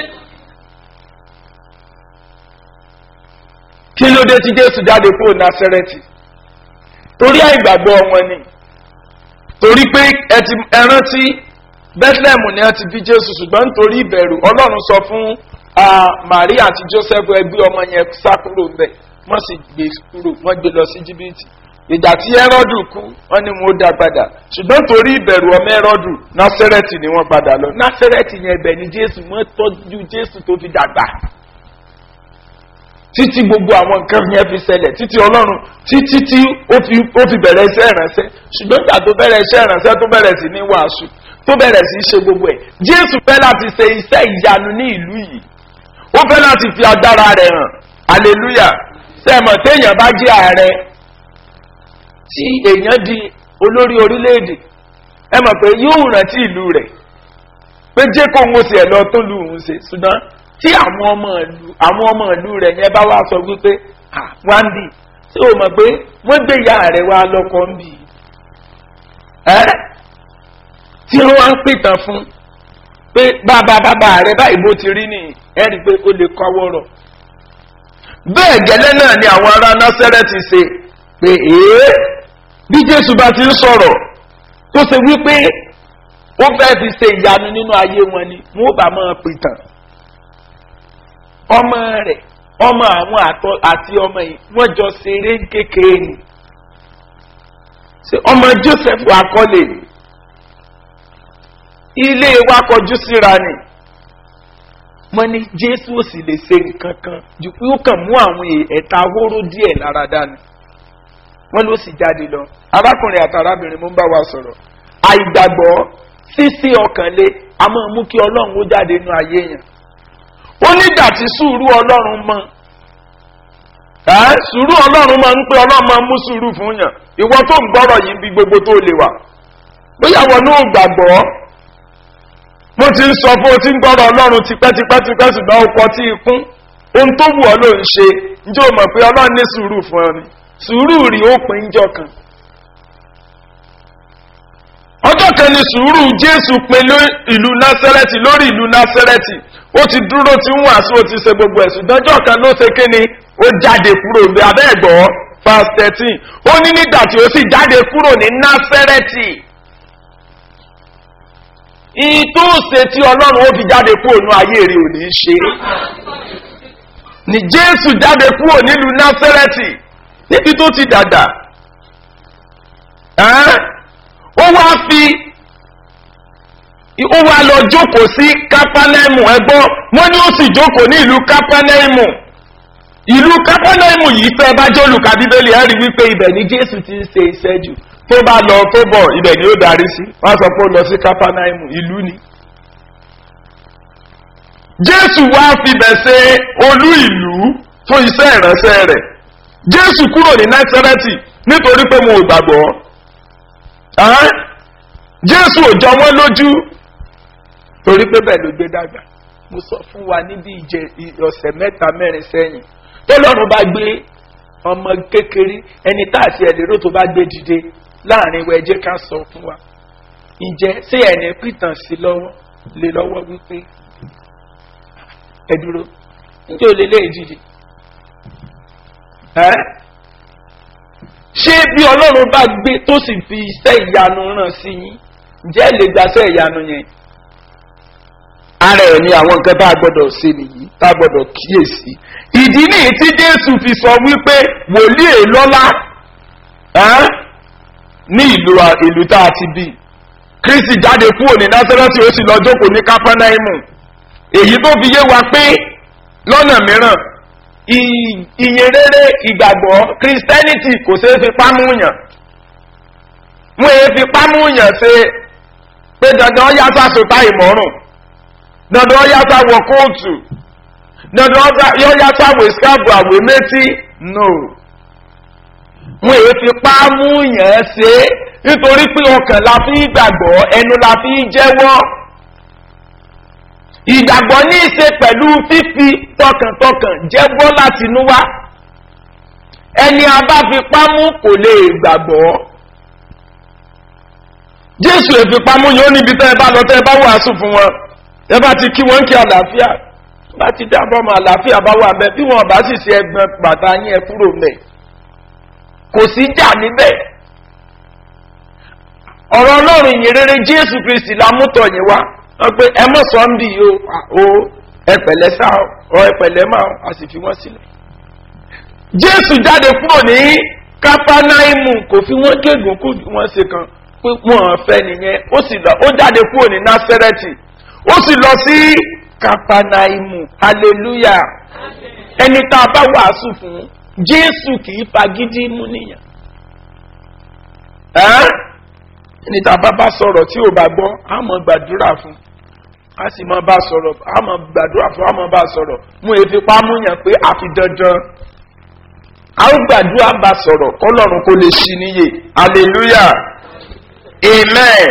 [SPEAKER 2] Kí ló dé tí Jésù jáde kúrò Násárẹ́tì? Torí àìgbàgbọ́ wọn ni. Torí pé ẹ rántí Bethlehem ni a ti bí Jésù ṣùgbọ́n nítorí ìbẹ̀rù Ọlọ́run sọ fún Màríà àti Jósẹ́fù ẹgbẹ́ ọmọ yẹn sá kúrò ńbẹ̀ wọ́n sì gbé kúrò wọ́n gbé lọ sí Íjíbítì. Ìgbà tí Hẹ́rọ́dù kú wọ́n ní wọ́n dá padà ṣùgbọ́n torí ìbẹ̀rù ọmọ Hẹ́rọ́dù Násárẹ́tì ni wọ́n padà lọ. Násárẹ́tì yẹn ibẹ̀ ni Jésù wọ́n tọ́jú Jésù tó fi dàgbà. títí gbogbo àwọn nǹkan yẹn fi ṣẹlẹ̀ títí ọlọ́run títí tí ó fi bẹ̀rẹ̀ iṣẹ́ ìránṣẹ́ ṣùgbọ́n ìgbà tó bẹ̀rẹ̀ iṣẹ́ ìránṣẹ́ tó bẹ̀rẹ̀ sí ní wàásù tó bẹ̀rẹ̀ sí ṣe gbogbo ẹ̀ jésù fẹ́ láti ṣe iṣẹ́ ìyanu ní ìlú yìí ó fẹ́ láti fi agbára rẹ̀ hàn hallelujah sẹ́mọ̀ téèyàn bá jẹ́ ààrẹ tí èèyàn di olórí orílẹ̀-èdè ẹ mọ̀ pé yóò rántí ìlú rẹ̀ pé jẹ́ kó ń wo sí ẹ̀ lọ tó lù ú ṣe ṣùgbọ́n tí àwọn ọmọ ìlú rẹ̀ yẹn bá wá sọ wípé wáńdì tí o mọ̀ pé wọ́n gbé ìyá rẹ̀ wá lọ́kọ́ ń bì tí wọ́n wá ń pìtàn fún pé bàbá rẹ̀ báyìí bó ti rí nìyí ẹ rí i pé ó lè kọ́ wọ́rọ̀ bẹ́ẹ̀ gẹ́lẹ́ náà ni àwọn ará Násárẹ́tì ṣe pé bí Jésù bá ti ń sọ̀rọ̀ tó ṣe wípé ó fẹ́ fi ṣe ìyanu nínú ayé wọn ni wọ́n bá máa pìtàn ọmọ rẹ̀ ọmọ àwọn àti ọmọ yìí wọ́n jọ ṣeré kékeré ni ọmọ Joseph akọ́lé ilé wa kọjú síra ni wọ́n ní Jésù ò sì lè ṣe nǹkan kan jù pé ó kàn mú àwọn ẹ̀ta hóró díẹ̀ lára dání wọ́n ló sì jáde lọ arákùnrin àti arábìnrin mú ń bá wa sọ̀rọ̀ àìgbàgbọ́ sísí ọkàn lé a máa mú kí Ọlọ́run ó jáde nínú ayé yẹn ó nígbà tí sùúrù Ọlọ́run mọ́ sùúrù Ọlọ́run máa ń pé Ọlọ́run máa ń mú sùúrù fún yàn ìwọ tó ń gbọ́rọ̀ yìí bí gbogbo tó lè wà bóyá wọn náà gbàgbọ́ mo ti ń sọ fún o ti ń gbọ́rọ̀ Ọlọ́run tipẹ́tipẹ́ ṣùgbọ́n o kọ́ tí ikún ohun tó wù ọ́ ló ń ṣe njẹ́ o mọ̀ pé Ọlọ́run ní sùúrù fún ọ ni sùúrù rí ó pín ń jọ kan ọjọ́ kan ni sùúrù Jésù pin ìlú Násárẹ́tì lórí ìlú Násárẹ́tì ó ti dúró tí ń wàásù ó ti ṣe gbogbo ẹ̀sùn dọ́jọ́ kan ló ṣe kíni ó jáde kúrò ní abẹ́ ẹ̀gbọ́ verse 13 ó ní nígbà tí ó sì jáde kúrò ní Násárẹ́tì ìtòsè tí Ọlọ́run ó fi jáde kúrò ní ayé rẹ̀ ò ní í ṣe ni Jésù jáde kúrò nílùú Násárẹ́tì níbi tó ti dàgbà ó wá lọ jókòó sí Kápánẹ́mù ẹgbọ́n wọ́n ní ó sì jókòó ní ìlú Kápánẹ́mù yìí fẹ́ bá jẹ́ olùkà Bíbélì ẹ rí wípé ibẹ̀ ni Jésù ti ń ṣe iṣẹ́ jù tó bá lọ tó bọ̀ ibẹ̀ ni ó darí sí wọ́n sọ pé ó lọ sí Kápánẹ́mù ìlú ni Jésù wá fibẹ̀ ṣe olú ìlú fún iṣẹ́ ìránṣẹ́ rẹ̀ Jésù kúrò ní Násárẹ́tì nítorí pé mo ò gbàgbọ́ Jésù ò jọ wọ́n lójú torí pé bẹ́ẹ̀ ló gbé dàgbà mo sọ fún wa níbi ọ̀sẹ̀ 3-4 sẹ́yìn tọ́lọ́run bá gbé ọmọ kékeré ẹni tá àti ẹ̀lérò tó bá gbé dìde láàrin ìwẹ̀ ẹjẹ́ ká sọ fún wa ǹjẹ́ ṣé ẹni pìtàn sí lé lọ́wọ́ wípé ẹ dúró ǹjẹ́ ò lè lé ìdíje ṣé bí Ọlọ́run bá gbé tó sì fi iṣẹ́ ìyanu ràn sí yín ǹjẹ́ lè gbaṣẹ́ ìyanu yẹn ara ẹ̀ ni àwọn nǹkan tá a gbọ́dọ̀ ṣe nìyí tá a gbọ́dọ̀ kíyèsí ìdí nìyí tí Jésù fi sọ wípé wòlíì lọ́lá ní ìlú tá a ti bí Kristi jáde kúrò ní Násárẹ́tì ó sì lọ jókòó ní Kápánẹ́mù èyí tó fi yé wa pé lọ́nà mìíràn ìyìnrere ìgbàgbọ́ Christianity kò ṣeé fi pámúyàn wọ́n èé fi pámúyàn ṣe pé dandan yá sásòtá ìmọ̀rùn dandan yá sáwọ kóòtù dandan yá sáwọ ìskáàbù àwẹ̀ méjì no wọ́n èé fi pámúyàn ṣe nítorí pé ọkàn la fi gbàgbọ́ ẹnu la fi jẹ́wọ́ ìgbàgbọ́ ní í ṣe pẹ̀lú fífi tọkàntọkàn jẹ́wọ́ láti inú wá ẹni a bá fi pámú kò lè gbàgbọ́ Jésù èfipámú yóò níbi tẹ́ ẹ bá lọ tẹ́ ẹ bá wàásù fún wọn ẹ bá ti kí wọ́n kí àlàáfíà bá ti dábọ̀ mọ́ àlàáfíà bá wà bẹ́ẹ̀ bí wọ́n bá sì ṣe ẹgbẹ́ bàtà yín ẹ kúrò mẹ́ kò sí jà níbẹ̀ ọ̀rọ̀ Ọlọ́run ìyìnrere Jésù Kristi la mú tọ̀ yín wá wọ́n pé ẹ mọ̀ sọ́ńbì o ẹ̀pẹ̀lẹ́ sá ọ ẹ̀pẹ̀lẹ́ máa a sì fi wọ́n sílẹ̀. Jésù jáde kúrò ní Kápánáímù kò fi wọ́n gégùn kó wọ́n ṣe kan pé wọ́n fẹ́ nìyẹn ó jáde kúrò ní Násárẹ́tì ó sì lọ sí Kápánáímù hallelujah ẹni tá a bá wàásù fún Jésù kì í fagídí mú nìyàn. ẹni tá a bá sọ̀rọ̀ tí ò bá gbọ́ á mọ̀ gbàdúrà fún, a sì mọ̀ bá sọ̀rọ̀, á mọ̀ gbàdúrà fún, á mọ̀ bá sọ̀rọ̀, mú efipá mú yàn pé àfi dandan. a ó gbàdúrà bá sọ̀rọ̀ kọ́lọ́run kó lè ṣí níyè. hallelujah amen.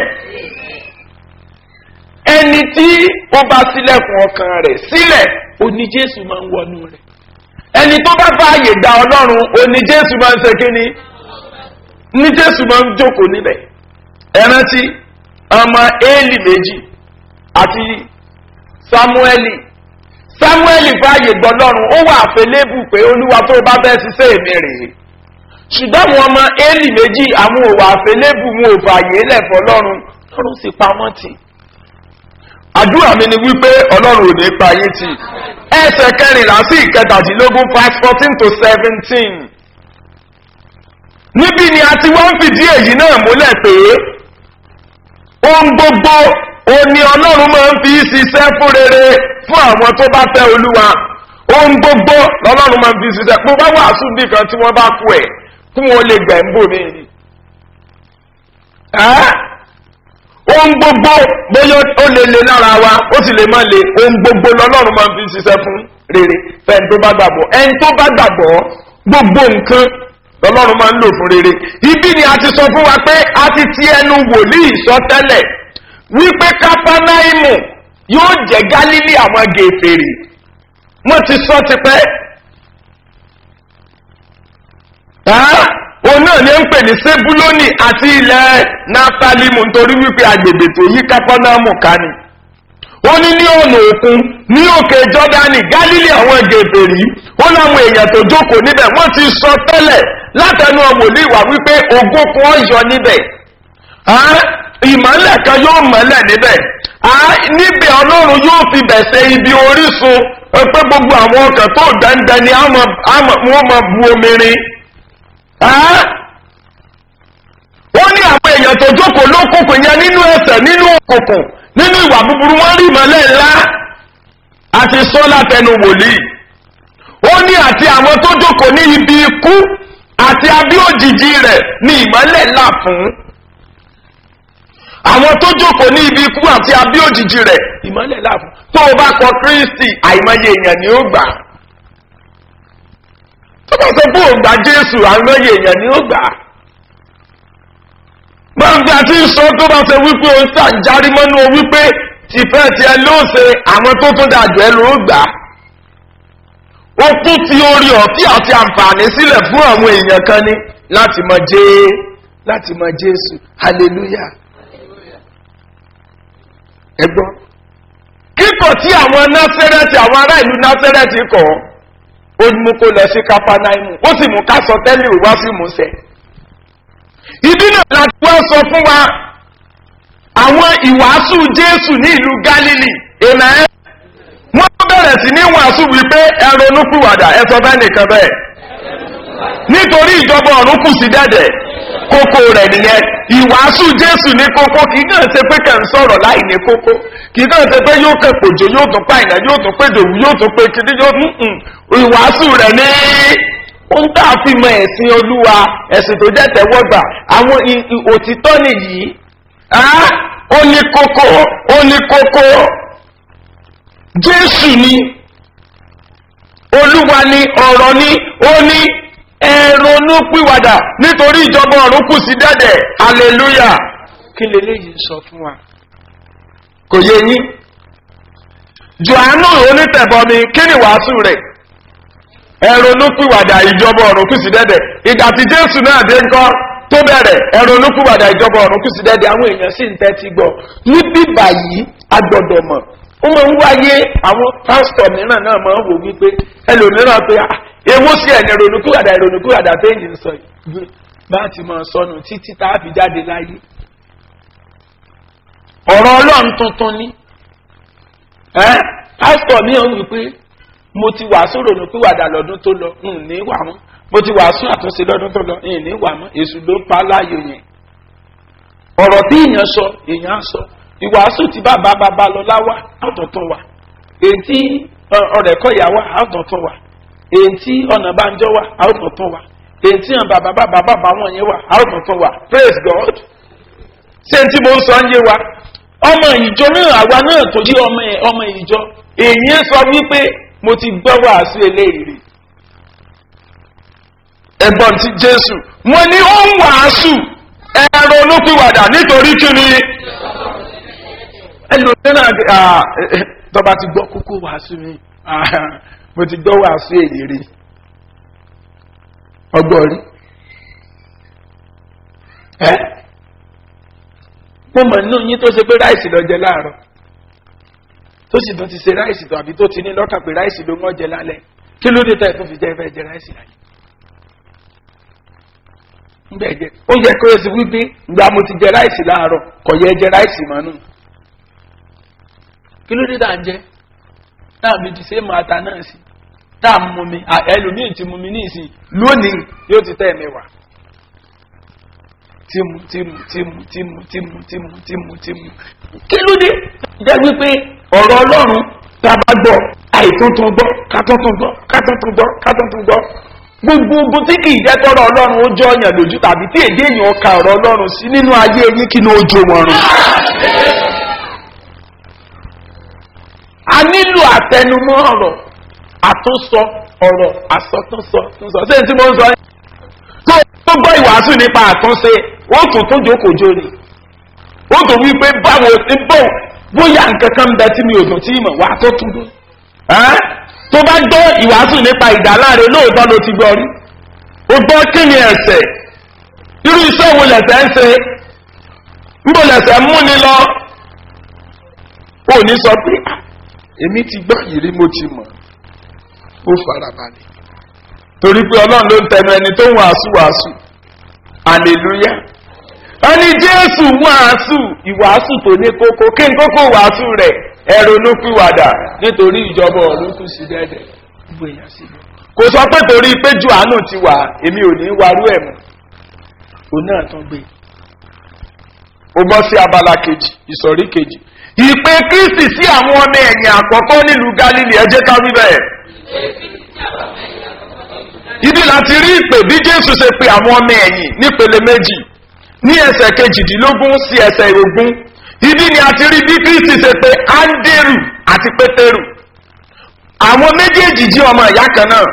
[SPEAKER 2] ẹni tí ó bá sílẹ̀kùn ọkàn rẹ̀ sílẹ̀ òní Jésù máa ń wọnú rẹ̀. ẹni tó bá fààyè gba Ọlọ́run òní Jésù máa ń ṣe kíni, ní Jésù máa ń jókòó níbẹ̀. ẹ rántí ọmọ Élì méjì àti Sámúẹ́lì fààyè gba Ọlọ́run, ó wà àfẹlẹ́bù pé Olúwa tó bá fẹ́ ṣiṣẹ́ èmi rèé. ṣùgbọ́n àwọn ọmọ Élì méjì àwọn ò wà àfẹlẹ́bù, wọn ò fààyè lẹ̀ fọlọ́run, Ọlọ́run sì pa wọ́n tì. àdúrà mi ni wípé Ọlọ́run ò ní pa yín tì. ẹsẹ̀ 14 sí 17 verse 14 to 17. níbi ni a ti wá ń fìdí èyí náà múlẹ̀ pé ohun gbogbo òní Ọlọ́run máa ń fi ṣiṣẹ́ fún rere fún àwọn tó bá fẹ́ Olúwa. ohun gbogbo lọ́lọ́run máa ń fi ṣiṣẹ́ pé wọ́n wàásù bí kan tí wọ́n bá kú ẹ̀ kí wọ́n lè gbẹ̀ ń bò mí ni. ohun gbogbo bóyá ó lè le lára wa ó sì lè má le, ohun gbogbo lọ́lọ́run máa ń fi ṣiṣẹ́ fún rere fẹ́ni tó bá gbàgbọ́. ẹni tó bá gbàgbọ́ gbogbo nǹkan lọ́lọ́run máa ń lò fún rere. ibi ni a ti sọ fún wa pé a ti ti ẹnu wòlíì sọ tẹ́lẹ̀ wípé Kápánáímù yóò jẹ́ Gálílì àwọn gèfèrè. wọ́n ti sọ tipẹ́. òun náà ni ó ń pè ní Sébúlónì àti ilẹ̀ Náftálímù nítorí wípé agbègbè tó yí Kápánáímù ká ni. ó ní ní ọ̀nà òkun ní òkè Jọ́dánì Gálílì àwọn gèfèrè. ó láwọn èèyàn tó jókòó níbẹ̀ wọ́n ti sọ tẹ́lẹ̀ látẹnu wòlíì wá wípé ògo kan yọ níbẹ̀. ìmọ̀lẹ̀ kan yóò mọ̀lẹ̀ níbẹ̀. níbẹ̀ Ọlọ́run yóò fi bẹ̀sẹ̀ ibi orísun pé gbogbo àwọn ọkàn tó dandan ni wọ́n máa bu omi rin. wọ́n ní àwọn èèyàn tó jókòó lókùnkùn yẹn nínú ẹ̀ṣẹ̀ nínú òkùnkùn nínú ìwà búburú wọ́n rí ìmọ̀lẹ̀ ńlá àti sọ látẹnu wòlíì. ó ní àti àwọn tó jókòó ní ibi ikú àti abí òjìji rẹ̀ ní ìmọ̀lẹ̀ ńlá fún. àwọn tó jókòó ní ibi ikú àti abí òjìji rẹ̀ ìmọ̀lẹ̀ ńlá fún. tó o bá kọ Kristi àìmọye èèyàn ni ó gbà. tó bá sọ pé ò gbà Jésù àìmọye èèyàn ni ó gbà. gbọ́dọ̀ a ti ń sọ tó bá ṣe wípé o ń ṣàǹjárí mọ́nú o wípé tìfẹ́ tiẹ̀ ló ṣe àwọn tó tún dàjọ́ ẹ ló gbà. ó tún ti orí ọ̀tí àti àǹfààní sílẹ̀ fún àwọn èèyàn kan ní láti mọ Jésù. hallelujah. ẹ gbọ́ kíkọ̀ tí àwọn Násárẹ́tì àwọn ará ìlú Násárẹ́tì kọ̀ ó mú kó lọ sí Kápánáímù ó sì mú ká sọ tẹ́lẹ̀ wá sí ìmúṣẹ. ìdí náà láti wá sọ fún wa àwọn ìwàásù Jésù ní ìlú Gálílì. amen. wọ́n bẹ̀rẹ̀ sí ní wàásù wípé ẹ ronúpìwàdà ẹ sọ bẹ́ẹ̀ nìkan bẹ́ẹ̀. nítorí ìjọba ọ̀run kù sí dẹ̀dẹ̀ kókó rẹ̀ nìyẹn. ìwàásù Jésù ní kókó kì í kàn ṣe pé kàn ń sọ̀rọ̀ láì ní kókó kì í kàn ṣe pé yóò kàn pòjò yóò tún pa ìnà yóò tún pé dòwú yóò tún pé kìdí yóò ìwàásù rẹ̀ ní ó ń tà fi mọ ẹ̀sìn Olúwa ẹ̀sìn tó jẹ́ tẹ́wọ́gbà àwọn òtítọ́ nìyí. ó ní kókó Jésù ni Olúwa ni ọ̀rọ̀ ni ó ní ẹ ronú pìwàdà nítorí ìjọba ọ̀run kù sí dẹ̀dẹ̀. hallelujah. kí leléyìí sọ fún wa kò yé yín. Jòhánù onítẹ̀bọmi kí ni wàásù rẹ̀? ẹ ronú pìwàdà ìjọba ọ̀run kù sí dẹ̀dẹ̀. ìgbà tí Jésù náà dé ńkọ́ tó bẹ̀rẹ̀ ẹ ronú pìwàdà ìjọba ọ̀run kù sí dẹ̀dẹ̀ àwọn èèyàn sì ń tẹ́tí gbọ́. ní bíbà yìí a gbọ́dọ̀ mọ̀ ó máa ń wáyé àwọn pásítọ̀ mìíràn náà máa ń wò wípé ẹlòmíràn pé èwo sí ẹni ronúkúwàdà téèyàn ń sọ yìí bá ti máa sọnù títí tá a fi jáde láyé. ọ̀rọ̀ Ọlọ́run tuntun ni pásítọ̀ mi ò wípé mo ti wàásù ronúkúwàdà lọ́dún tó lọ ní wà mọ́ mo ti wàásù àtúnṣe lọ́dún tó lọ ní wà mọ́ èṣù ló pa láàyò yẹn. ọ̀rọ̀ tí èèyàn sọ èèyàn sọ ìwàásù tí bàbá lọ láwà àtọ̀tún wa èyí tí ọ̀rẹ́kọ̀yà wà àtọ̀tún wa èyí tí ọ̀nà bá ń jọ wà a ó tuntun wà èyí tí àwọn bàbá wọn yẹn wà a ó tuntun wà praise God ṣé tí mo ń sọ ń yé wa ọmọ ìjọ náà àwa náà tó jí ọmọ ìjọ èyí sọ wípé mo ti gbọ́ wàásù eléyìí ẹ̀gbọ́n ti Jésù wọ́n ní ó ń wàásù ẹ̀rọ olókùwàdà nítorí kíni ẹlòmíràn tọba ti gbọ́ kókó wàásù mi mo ti gbọ́ wàásù èyí rí ọgbọ́n rí mo mọ̀ nínú yín tó ṣe pé ráìsì lọ jẹ láàárọ̀ tó sì tún ti ṣe ráìsì tó àbí tó ti ní lọ́kàn pé ráìsì ló mọ́ jẹ lálẹ́ kí ló dé tẹ̀ tó fi jẹ́ ẹ fẹ́ jẹ ráìsì lálẹ́ ńbẹ̀jẹ̀ ó yẹ kó o sì wípé ìgbà mo ti jẹ ráìsì láàárọ̀ kò yẹ jẹ ráìsì mọ́nú kí ló dé tá à ń jẹ náà mi ti ṣe máa ta náà sí tá à ń mú mi ẹlòmíì ti mú mi ní ìsìn lónìí yóò ti tẹ́ ẹ̀mí wá tímù kí ló dé jẹ́ wípé ọ̀rọ̀ Ọlọ́run tá a bá gbọ́ àìtuntun gbọ́ kátúntún gbọ́ gbogbo ogun tí kì í jẹ́ tọ́rọ̀ Ọlọ́run ó jọ ọyàn lójú tàbí tí èdè èèyàn ka ọ̀rọ̀ Ọlọ́run sí nínú ayé yín kí ní ojú wọn rùn. a nílò àtẹnumọ́ ọ̀rọ̀ àtúnsọ ọ̀rọ̀ àsọtúnsọ ṣé tí mo ń sọ tó gbọ́ ìwàásù nípa àtúnṣe ó tún jókòjó ni ó tún wí pé báwo bóyá nǹkan kan bẹ tí mi ò dùn tí ìmọ̀ wà tó tún dún. tó bá gbọ́ ìwàásù nípa ìdáláre lóòótọ́ ló ti gbọ́ rí o gbọ́ kí ni ẹ̀ṣẹ̀ irú iṣẹ́ wo lẹ̀ṣẹ̀ ń ṣe níbo lẹ̀ṣẹ̀ mú ni lọ ò ní sọ pé èmi ti gbọ́ ìrí mo ti mọ̀ ó farabalẹ̀ torí pé Ọlọ́run ló ń tẹnu ẹni tó ń wàásù hallelujah ẹni Jésù wàásù ìwàásù tó ní kókó kí n kókó wàásù rẹ̀ ẹ̀rọ olókùwàdà nítorí ìjọba ọ̀run kù sí dẹ́dẹ̀ gbogbo èèyàn síbẹ̀. kò sọ pé torí pé Jòhánù ti wà èmi ò ní warú ẹ̀ mọ́ òun náà tán gbé. ó bọ́ sí abala kejì ìsọ̀rí kejì ìpè Kristi sí àwọn ọmọ ẹ̀yìn àkọ́kọ́ nílùú Gálílì ẹ jẹ́ ká wí bẹ́ẹ̀. ibi láti rí ìpè bí Jésù ṣe pe àwọn ọmọ ẹ̀yìn nípele méjì ní ẹsẹ̀ kejìdínlógún sí ẹsẹ̀ ogún. ibi ni a ti rí bí Kristi ṣe pé Áńdérù àti Pétérù àwọn méjèèjì jí ọmọ ìyá kan náà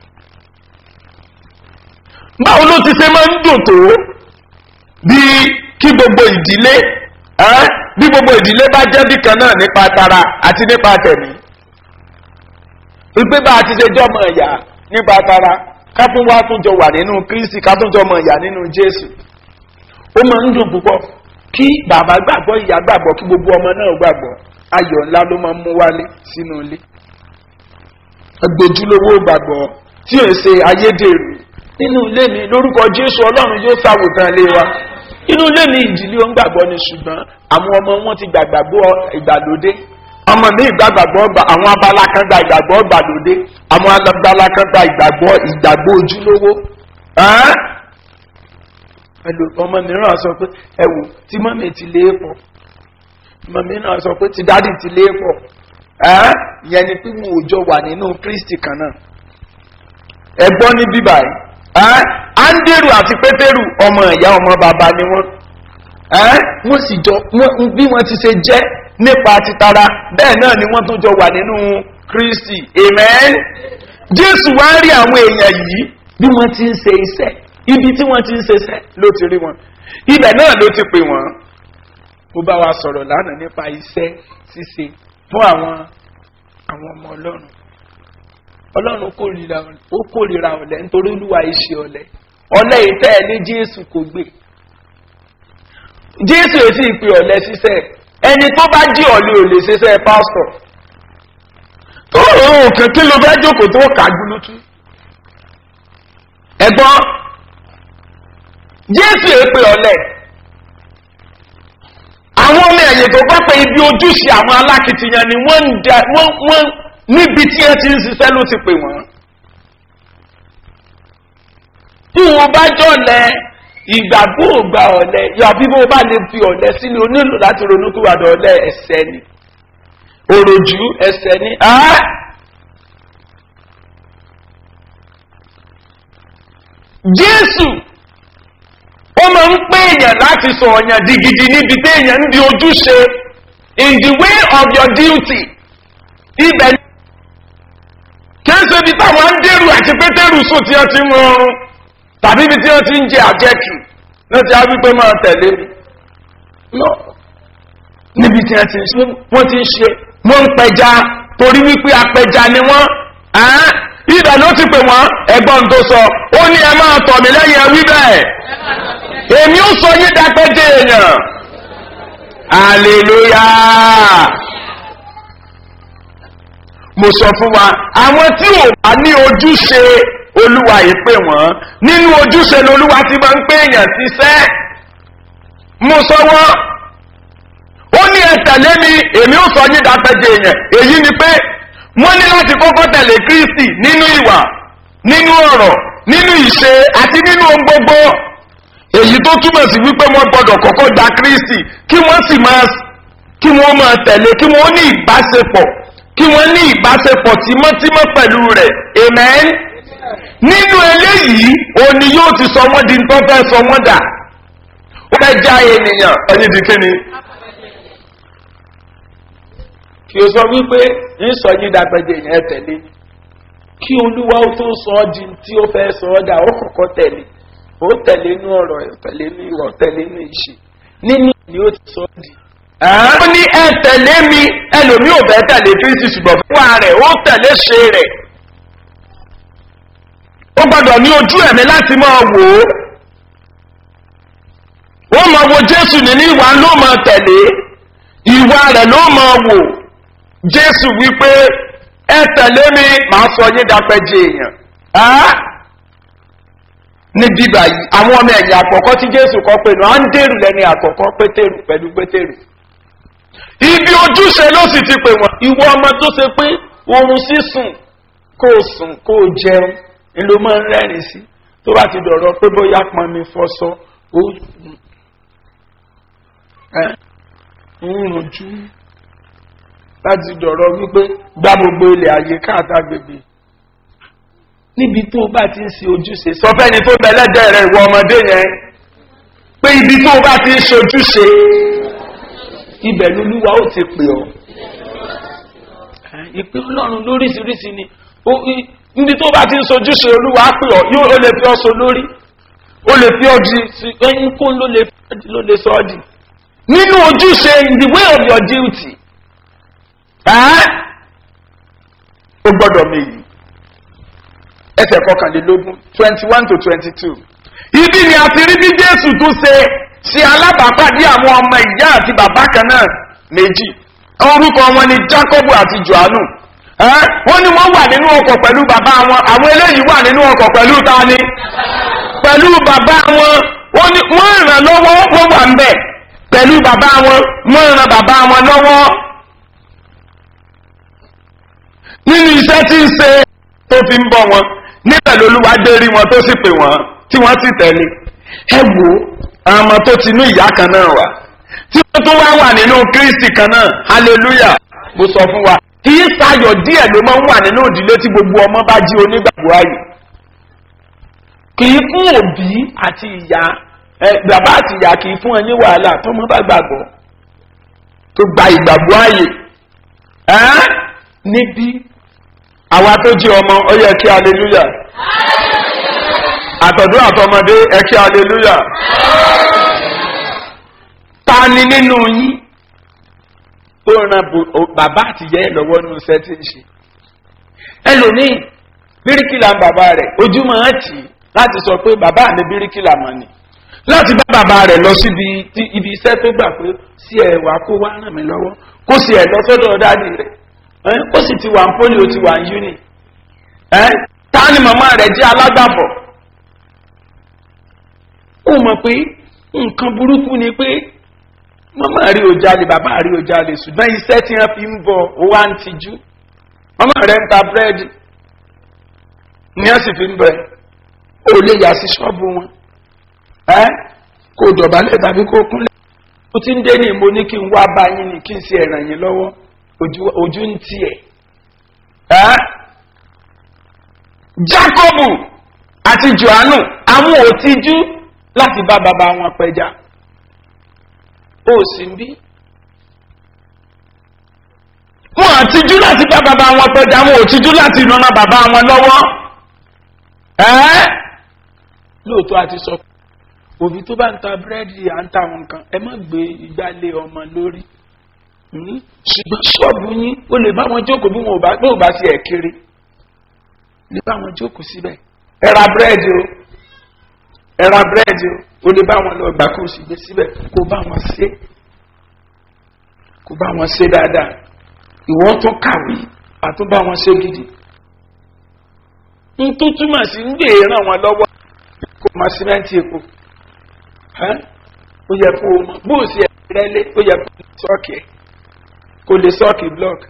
[SPEAKER 2] báwo ló ti ṣe máa ń dùn tó bí kí gbogbo ìdílé bí gbogbo ìdílé bá jẹ́ bí kan náà nípa tara àti nípa tẹ̀mí wípé bá a ti ṣe jọmọ ìyá nípa tara ká tún wá tún jọ wà nínú Kristi ká tún jọmọ ìyá nínú Jésù ó máa ń dùn púpọ̀ kí bàbá gbàgbọ́ ìyá gbàgbọ́ kí gbogbo ọmọ náà gbàgbọ́ ayọ̀ ńlá ló máa ń mú wálé sínú ilé agbójúlówó gbàgbọ́ tí ò ń ṣe ayédèrú nínú ilé mi lórúkọ Jésù Ọlọ́run yóò ṣàwòtán ilé wa inú ilé mi ìdílé ó ń gbàgbọ́ ni ṣùgbọ́n àwọn ọmọ wọn ti gbàgbọ́ ìgbàlódé ọmọ mi ìgbàgbọ́ àwọn abala kan gba ìgbàgbọ́ ìgbàlódé àwọn abala kan gba ìgbàgbọ́ ojúlówó ọmọ mìíràn sọ pé ẹwù tí mọ́mí ti lé pọ̀ mọ́mí náà sọ pé ti dádì ti lé pọ̀ ìyẹn ni pé mo ò jọ wà nínú Kristi kan náà ẹ̀gbọ́n ní bíbá yìí Áńdérù àti Pétérù ọmọ ìyá ọmọ bàbá ni wọ́n sì jọ bí wọ́n ti ṣe jẹ́ nípa titara bẹ́ẹ̀ náà ni wọ́n tún jọ wà nínú Kristi amen Jésù wá rí àwọn èèyàn yìí bí wọ́n ti ń ṣe iṣẹ́ ibi tí wọ́n ti ń ṣeṣẹ́ ló ti rí wọn ibẹ̀ náà ló ti pè wọ́n ó bá wa sọ̀rọ̀ lánàá nípa iṣẹ́ ṣíṣe fún àwọn ọmọ Ọlọ́run ó kórìíra ọ̀lẹ nítorí Olúwa iṣẹ́ ọ̀lẹ ìtẹ́ ẹ̀ ní Jésù kò gbé Jésù èsì ìpè ọ̀lẹ ṣiṣẹ́ ẹni tó bá jí ọ̀lẹ ò lè ṣiṣẹ́ pásítọ̀ tó rọrùn òkè kí ló fẹ́ jókòó tó kàgbú lótú ẹ̀gbọ́n Jésù èpè ọ̀lẹ àwọn ọmọ ẹ̀yìn tó bá pé ibi ojúṣe àwọn alákìtìyàn ni wọ́n níbi tí ẹ ti ń ṣiṣẹ́ ló ti pè wọ́n. tí wọ́n bá jọ̀lẹ̀ ìgbàgbọ́ ògbà ọ̀lẹ yàbí bó bá lè fi ọ̀lẹ sínú onílò láti ronú kí wàdà ọ̀lẹ ẹ̀ṣẹ̀ ni òròjú ẹ̀ṣẹ̀ ni Jésù ó máa ń pè èèyàn láti sọ ọ̀yàn digidi níbi tí èèyàn ń di ojúṣe in the way of your duty. Ibẹ̀ ni kẹ́sẹ̀ ibi táwọn ń dẹ́rù àti pétérù sùn tí wọ́n ti ń rọrùn tàbí ibi tí wọ́n ti ń jẹ àjẹkù náà ti á wípé máa tẹ̀lé mi. Níbi tí wọ́n ti ń ṣe wọ́n ń pẹja torí wípé apẹja ni wọ́n. Ibẹ̀ ló ti pè wọ́n ẹ̀gbọ́n tó sọ ó ní ẹ máa tọ̀ mí lẹ́yìn ẹ wí bẹ́ẹ̀. Èmi ó sọ yín dápẹ́jẹ́ èèyàn. Hallelujah. Mo sọ fún wa àwọn tí ò bá ní ojúṣe olúwa yìí pè wọ́n nínú ojúṣe lolúwa ti máa ń pè èèyàn síṣẹ́. Mo sọ wọ́n ó ní ẹ tẹ̀lé mi èmi ó sọ yín dápẹ́jẹ́ èèyàn. Èyí ni pé wọ́n ní láti kọ́kọ́ tẹ̀lé Kristi nínú ìwà nínú ọ̀rọ̀ nínú ìṣe àti nínú ohun gbogbo. Èyí tó túmọ̀ sí wípé wọ́n gbọ́dọ̀ kọ́kọ́ gba Kristi kí wọ́n sì máa tẹ̀lé kí wọ́n ní ìbáṣepọ̀ tímọ́tímọ́ pẹ̀lú rẹ̀. Amen. Nínú eléyìí òní yóò ti sọ wọ́n di tó fẹ́ sọ wọ́n dà. Ó fẹ́ já ènìyàn ẹni di kíni. Kí o sọ wípé ń sọ yín dàgbẹ́jẹ yẹn tẹ̀lé. Kí Olúwa ó tó sọ ọ́ di tí ó fẹ́ sọ ọ́ dà ó kọ́kọ́ tẹ̀lé. Ó tẹ̀lé inú ọ̀rọ̀ ẹ̀ tẹ̀lé inú ìwọ̀ tẹ̀lé inú ìṣe. Nínú ni ó ti sọ ọ́ di. Ó ní ẹ tẹ̀lé mi ẹlòmí ò fẹ́ tẹ̀lé Kristi ṣùgbọ́n fún wa rẹ̀ ó tẹ̀lé ṣe rẹ̀. Ó gbọ́dọ̀ ní ojú ẹ̀mí láti máa wò ó. Wọ́n máa wo Jésù nínú ìwà ló máa tẹ̀lé. Ìwà rẹ̀ ló máa wò. Jésù wípé ẹ tẹ̀lé mi màá sọ yín dápẹ́jẹ́ èèyàn. Ní bíbá yìí àwọn ọmọ ẹ̀yìn àkọ́kọ́ tí Jésù kọ́ pé nù Áńdérù lẹ́ni àkọ́kọ́ Pétérù pẹ̀lú Pétérù. Ibi ojúṣe ló sì ti pè wọ́n. Ìwọ ọmọ tó ṣe pé oorun sísùn kó o sùn kó o jẹun ni ló máa ń rẹ́rìn sí. Tó bá ti dọ̀rọ̀ pé bóyá pọn mi fọṣọ ó ń rojú. Láti dọ̀rọ̀ wípé gbá gbogbo ilẹ̀ ayé káàtà gbègbè. Níbi tó bá ti ń ṣe ojúṣe sọ fẹ́ni tó bẹ̀lẹ́dẹ̀ rẹ̀ ìwọ ọmọdé yẹn pé ibi tó bá ti ń ṣe ojúṣe ibẹ̀ lolúwa ó ti pè ọ́. Ìpè Ọlọ́run lóríṣiríṣi ni níbi tó bá ti ń ṣe ojúṣe olúwa á pè ọ́ ó lè fi ọ́ so lórí ó lè fi ọ́ di ẹyin kó ló lè sọ ọ́ di. Nínú ojúṣe in the way of your duty ó gbọ́dọ̀ méjì. Ẹsẹ̀ kọkànlélógún 21 to 22. Ibi ni a ti rí bí Jésù tún ṣe alábàápàdé àwọn ọmọ ìyá àti bàbá kan náà méjì. Orúkọ wọn ni Jákọ́bù àti Jòhánù. Wọ́n ní wọ́n wà nínú ọkọ̀ pẹ̀lú bàbá wọn. Àwọn eléyìí wà nínú ọkọ̀ pẹ̀lú tani? Pẹ̀lú bàbá wọn. Wọ́n ràn lọ́wọ́ wọ́n wà ń bẹ̀. Pẹ̀lú bàbá wọn wọ́n ràn bàbá wọn lọ́wọ́. Nínú iṣẹ́ tí ń ṣe tó fi ń bọ̀ wọn. Níbẹ̀ lolúwa dé rí wọn tó sì pè wọ́n tí wọ́n sì tẹ̀lé. Ẹ wo àwọn ọmọ tó ti inú ìyá kan náà wà tí wọ́n tún wà nínú Kristi kan náà. Hallelujah. Mo sọ fún wa kì í sayọ̀ díẹ̀ ló máa ń wà nínú ìdílé tí gbogbo ọmọ bá jí onígbàgbọ́ ayé. Kì í fún òbí àti ìyá bàbá àti ìyá kì í fún ẹni wàhálà tó mọ́ bá gbàgbọ́ tó gba ìgbàgbọ́ ayé. Níbi àwa tó jí ọmọ ó yẹ kí hallelujah. Àtọ̀dún àtọmọdé ẹ kí hallelujah. Ta ni nínú yín tó ran bàbá àti ìyá ẹ̀ lọ́wọ́ nínú iṣẹ́ tí ń ṣe? Ẹlòmíì bíríkìlà ń bàbá rẹ̀ ojúmọ́ á tì í láti sọ pé bàbá mi bíríkìlà mọ́ ni. Láti bá bàbá rẹ̀ lọ síbi ibi iṣẹ́ tó gbà pé sí ẹ̀wà kó wá ràn mí lọ́wọ́ kó sì ẹ̀ lọ sọ́dọ̀ dáàdì rẹ̀. Ó sì ti wà ń pólì ó ti wà ń yúnì. Ta ni màmá rẹ̀ jẹ́ alágbàfọ̀? Ó mọ̀ pé nǹkan burúkú ni pé màmá rí o jalè bàbá rí o jalè ṣùgbọ́n iṣẹ́ tí wọ́n fi ń bọ̀ ó wá ń tijú. Màmá rẹ̀ ń ta búrẹ́dì ni wọ́n sì fi ń bẹ̀. Ó lè yà sí ṣọ́ọ̀bù wọn. Kó dọ̀bálẹ̀ tàbí kó kúnlẹ̀. Ó ti ń dé ní mo ní kí n wá bá yín ni kí n ṣe ẹ̀ràn yín lọ́wọ́. Ojú ń tiẹ̀. Jákọ́bù àti Jòhánù àwọn ò tijú láti bá bàbá wọn pẹja ó sì ń bí wọn ò tijú láti bá bàbá wọn pẹja wọn ò tijú láti ràn bàbá wọn lọ́wọ́ lóòótọ́ àti sọ òbí tó bá ń ta búrẹ́dì à ń ta àwọn nǹkan ẹ má gbé ìgbálé ọmọ lórí ṣùgbọ́n ṣọ́ọ̀bù yín ó lè bá wọn jókòó bí wọn ò bá ti ẹ̀ kiri lè bá wọn jókòó síbẹ̀ ẹ ra búrẹ́dì o lè bá wọn lọ gbà kó o sì gbé síbẹ̀ kó bá wọn ṣe dáadáa ìwọ́n tó kàwé àtún bá wọn ṣe gidi n tó túmọ̀ sí ń gbé ràn wọn lọ́wọ́ kó máa símẹ́ǹtì epo ó yẹ kó o mọ bó o sì ẹ̀ rẹ́lé ó yẹ kó o lè sọ́ọ̀kì ẹ̀ kó lè sọ́ọ̀kì blọọkì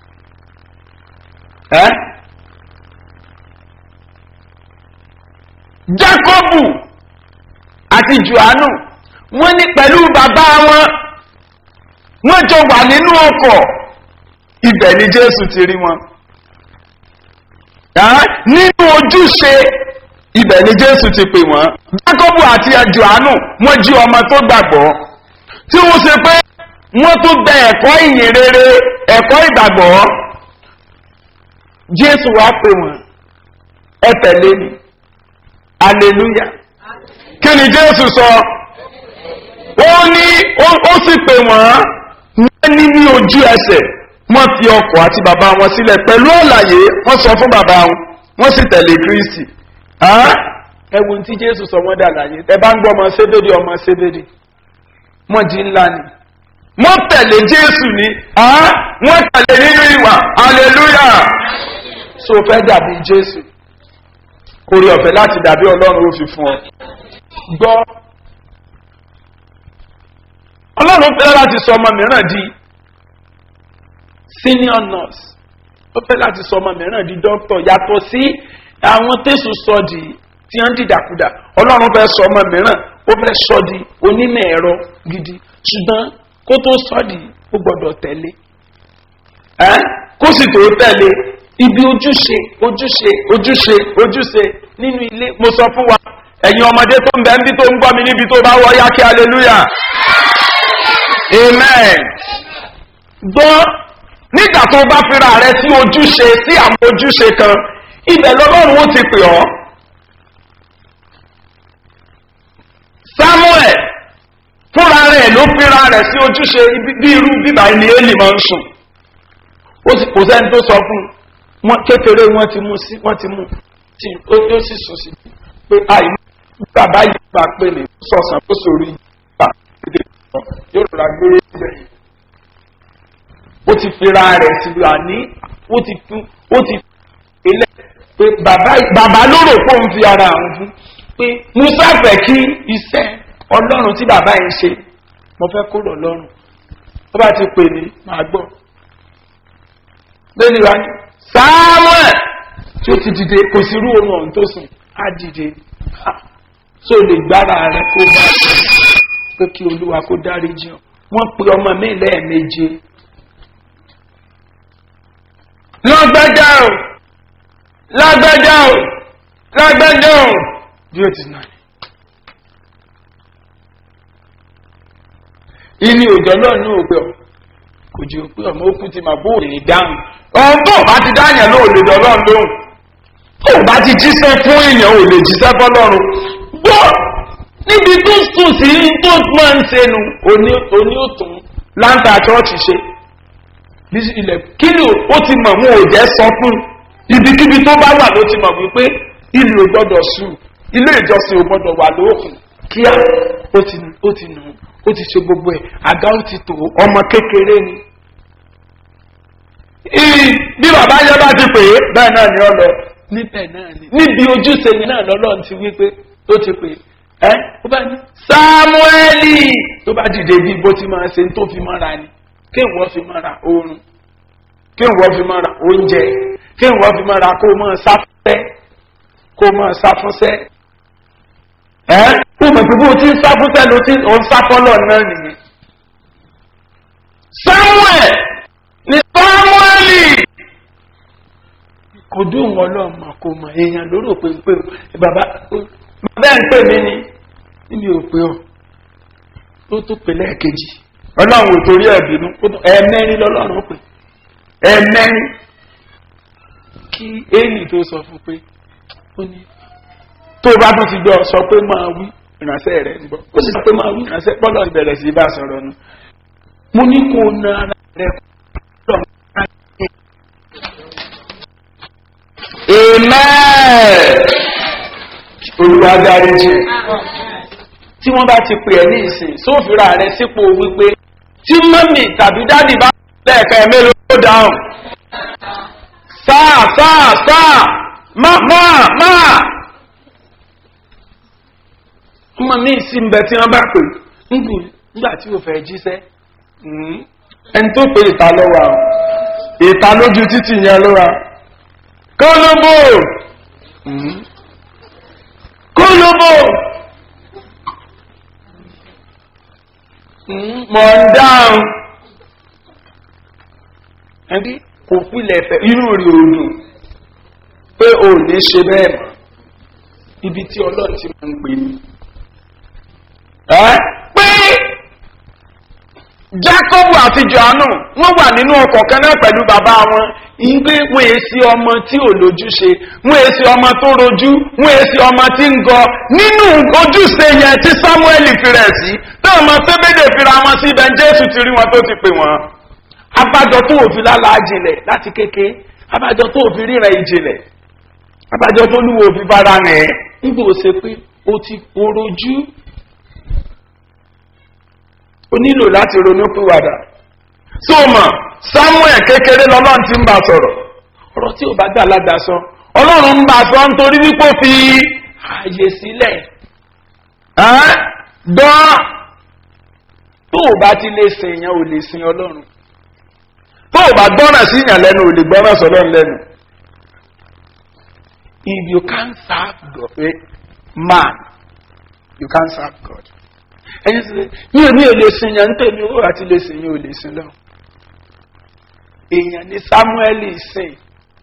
[SPEAKER 2] Jákọ́bù àti Jòhánù wọ́n ní pẹ̀lú bàbá wọ́n jọ wà nínú ọkọ̀ ibẹ̀ ni Jésù ti rí wọn nínú ojúṣe ibẹ̀ ni Jésù ti pè wọ́n Jákọ́bù àti Jòhánù wọ́n jí ọmọ tó gbàgbọ́ tí wọ́n ṣe pé wọ́n tún bẹ ẹ̀kọ́ ìyìn rere ẹ̀kọ́ ìgbàgbọ́ Jésù wá pè wọ́n ẹ tẹ̀lé mi aleluya kí ni Jésù sọ ó sì pè wọ́n ní ojú ẹsẹ̀ wọ́n fi ọkọ̀ àti bàbá wọn sílẹ̀ pẹ̀lú àlàyé wọ́n sọ fún bàbá wọn sì tẹ̀lé Kristi ẹ̀wọ̀n tí Jésù sọ wọ́n dà láyé ẹ bá ń gbọ́ ọmọ sébédé wọ́n di ńlá ni wọ́n tẹ̀lé Jésù ni wọ́n tẹ̀lé nínú ìwà aleluya so fẹ́ dàbí Jésù orí ọ̀fẹ́ láti dàbí Ọlọ́run ó fi fún ọ gbọ́ Ọlọ́run fẹ́ láti sọ ọmọ mìíràn di senior nurse ó fẹ́ láti sọ ọmọ mìíràn di doctor yàtọ̀ sí àwọn tẹ̀sùn sọ́ọ̀dì tí wọ́n ń dìdàkudà Ọlọ́run fẹ́ sọ ọmọ mìíràn ó fẹ́ sọ di onímọ̀ ẹ̀rọ gidi ṣùgbọ́n kó tó sọ́ọ̀dì ó gbọ́dọ̀ tẹ̀lé kó sì tó tẹ̀lé ibi ojúṣe nínú ilé mo sọ fún wa ẹ̀yin ọmọdé tó ń bẹ níbi tó ń gbọ́ mi níbi tó bá wọ yá kí hallelujah amen gbọ́ nígbà tó bá fira rẹ sí ojúṣe sí àwọn ojúṣe kan ibẹ̀ lọ́lọ́run ó ti pè ọ́ Samuel fúnra rẹ̀ ló fira rẹ̀ sí ojúṣe bí irú bíbá ilé Élì máa ń sùn kò sẹ́ni tó sọ fún wọn kékeré wọ́n ti mú tí ó sì sùn sí pé àìní bàbá yìí bá pè ní sọ̀sán tó sórí ìgbà kéde kan yóò rọra gbé ibẹ̀ ó ti fira rẹ̀ sí àní ó ti ilé pé bàbá ló rò pé òun fi ara àwọn fún pé Musa fẹ́ kí iṣẹ́ Ọlọ́run tí bàbá yìí ṣe mo fẹ́ kó lọ lọ́rùn tó bá ti pè ní màá gbọ́ lẹ́nu wa Samuel tí ó ti dìde kò sí irú ohun ọ̀hún tó sùn á dìde tó lè gbára rẹ kó bá ṣe pé kí Olúwa kó dáríjì ọ́ wọ́n pe ọmọ mi lẹ́ẹ̀méje lágbájá o bí ó ti nà ní. ìní òjò náà ní òpè ọ̀ kò jẹ́ òpè ọmọ ó kú ti máa bó òrìn dáhùn ọ̀hún tó bá ti dáyàn ló lè dọ́lọ́run lóhùn tó bá ti jíṣẹ́ fún èèyàn ò lè jíṣẹ́ fọ́lọ́run gbọ́ níbi tó sùn sí tó máa ń ṣe nu òní òtún láńtà chọ́ọ̀chì ṣe ilẹ̀ kílò ó ti mọ̀ wọn ò jẹ́ sọ fún ibikíbi tó bá wà ló ti mọ̀ wípé ìlú ò gbọ́dọ̀ sùn ilé ìjọsìn ò gbọ́dọ̀ wà lóòkùn kíá ó ti nù ó ti ṣe gbogbo ẹ̀ àga ó ti tò ọmọ kékeré ni. bí bàbá yẹn bá ti pè é bẹ́ẹ̀ náà ni ọ lọ níbẹ̀ náà ni níbi ojúṣe ni náà lọ́lọ́run ti wí pé ó ti pè é ó bá ní Sámúẹ́lì tó bá dìde bí bó ti máa ṣe tó fi mọ́ra ni kí ìwọ fi mọ́ra oorun kí ìwọ fi mọ́ra oúnjẹ kí ìwọ fi mọ́ra kó máa sáfúnṣẹ́ ó mọ̀ pé bó ti ń sáfúnṣẹ́ ló ti ń sáfọ́lọ̀ náà nìyẹn. Samuel ni Sámúẹ́lì kò dùn wọn lọ́mọ kò mọ̀ èèyàn lóró pé bàbá bẹ́ẹ̀ ń pè mí ni níbi ò pé ọ ló tó pè lẹ́ẹ̀kejì ọlọ́run ò torí ẹ̀ bínú ẹ̀ẹ̀mẹ́rin lọ́lọ́run pè ẹ̀ẹ̀mẹ́rin kí éèlì tó sọ fún pé ó ní tó bá tún ti gbọ́ sọ pé máa wí ìránṣẹ́ rẹ̀ ń gbọ́ ó sì sọ pé máa wí ìránṣẹ́ pọ́lọ́ ìbẹ̀rẹ̀ sí bá sọ̀rọ̀ nu mo ní kó na ara rẹ̀ kọ́ amen olúwa dáríjì tí wọ́n bá ti pè ẹ́ ní ìsìn sófìrà rẹ̀ sípò wípé tí mọ́mì tàbí dádì bá lẹ́ẹ̀kan mélòó ló dáhùn sáà máa ọmọ mi sí ń bẹ tí wọ́n bá pè nígbà tí ó fẹ́ jíṣẹ́ ẹni tó pè ìta lọ́wọ́ ìta lójú títì yẹn lọ́wọ́ kólóbó mọ̀ ń dáhùn ẹbí kò pílẹ̀ fẹ́ inú rí odò pé o ní ṣe bẹ́ẹ̀ mọ̀ ibi tí ọlọ́run ti máa ń pè ní pé Jákọ́bù àti Jòhánù wọ́n wà nínú ọkọ̀ kan náà pẹ̀lú bàbá wọn ìgbé wọ́n èsì ọmọ tí ò lójúṣe wọ́n èsì ọmọ tó rojú wọ́n èsì ọmọ tí ń gọ nínú ojúṣe yẹn tí Sámúẹ́lì fi rẹ̀ sí tí ọmọ Sébédè fira wọn sí ibẹ̀ Jésù ti rí wọn tó ti pè wọ́n abájọ tó òfin lálàá jinlẹ̀ láti kéke abájọ tó òfin ríran ìjìnlẹ̀ abájọ tó lúwo òfin bára rẹ̀ nígbà ó ṣe pé ó ti rojú ó nílò láti ronú pìwàdà tí ó mọ̀ Samuel kékeré lọ́lọ́run ti ń bá sọ̀rọ̀ ọ̀rọ̀ tí ò bá gbà ládàá sọ ọlọ́run ń bá sọ nítorí wípé ó fi ààyè sílẹ̀ gbọ́n tó o bá ti lè sìn èèyàn ò lè sìn ọlọ́run tó o bá gbọ́ràn sí èèyàn lẹ́nu ò lè gbọ́ràn sọ́lọ́run lẹ́nu if you can't serve God man you can't serve God ẹ̀yin sì mi ò lè sìn yàn ń tèmi ó àti lè sìn yàn ò lè sìn lọ èèyàn ní Sámúẹ́lì sìn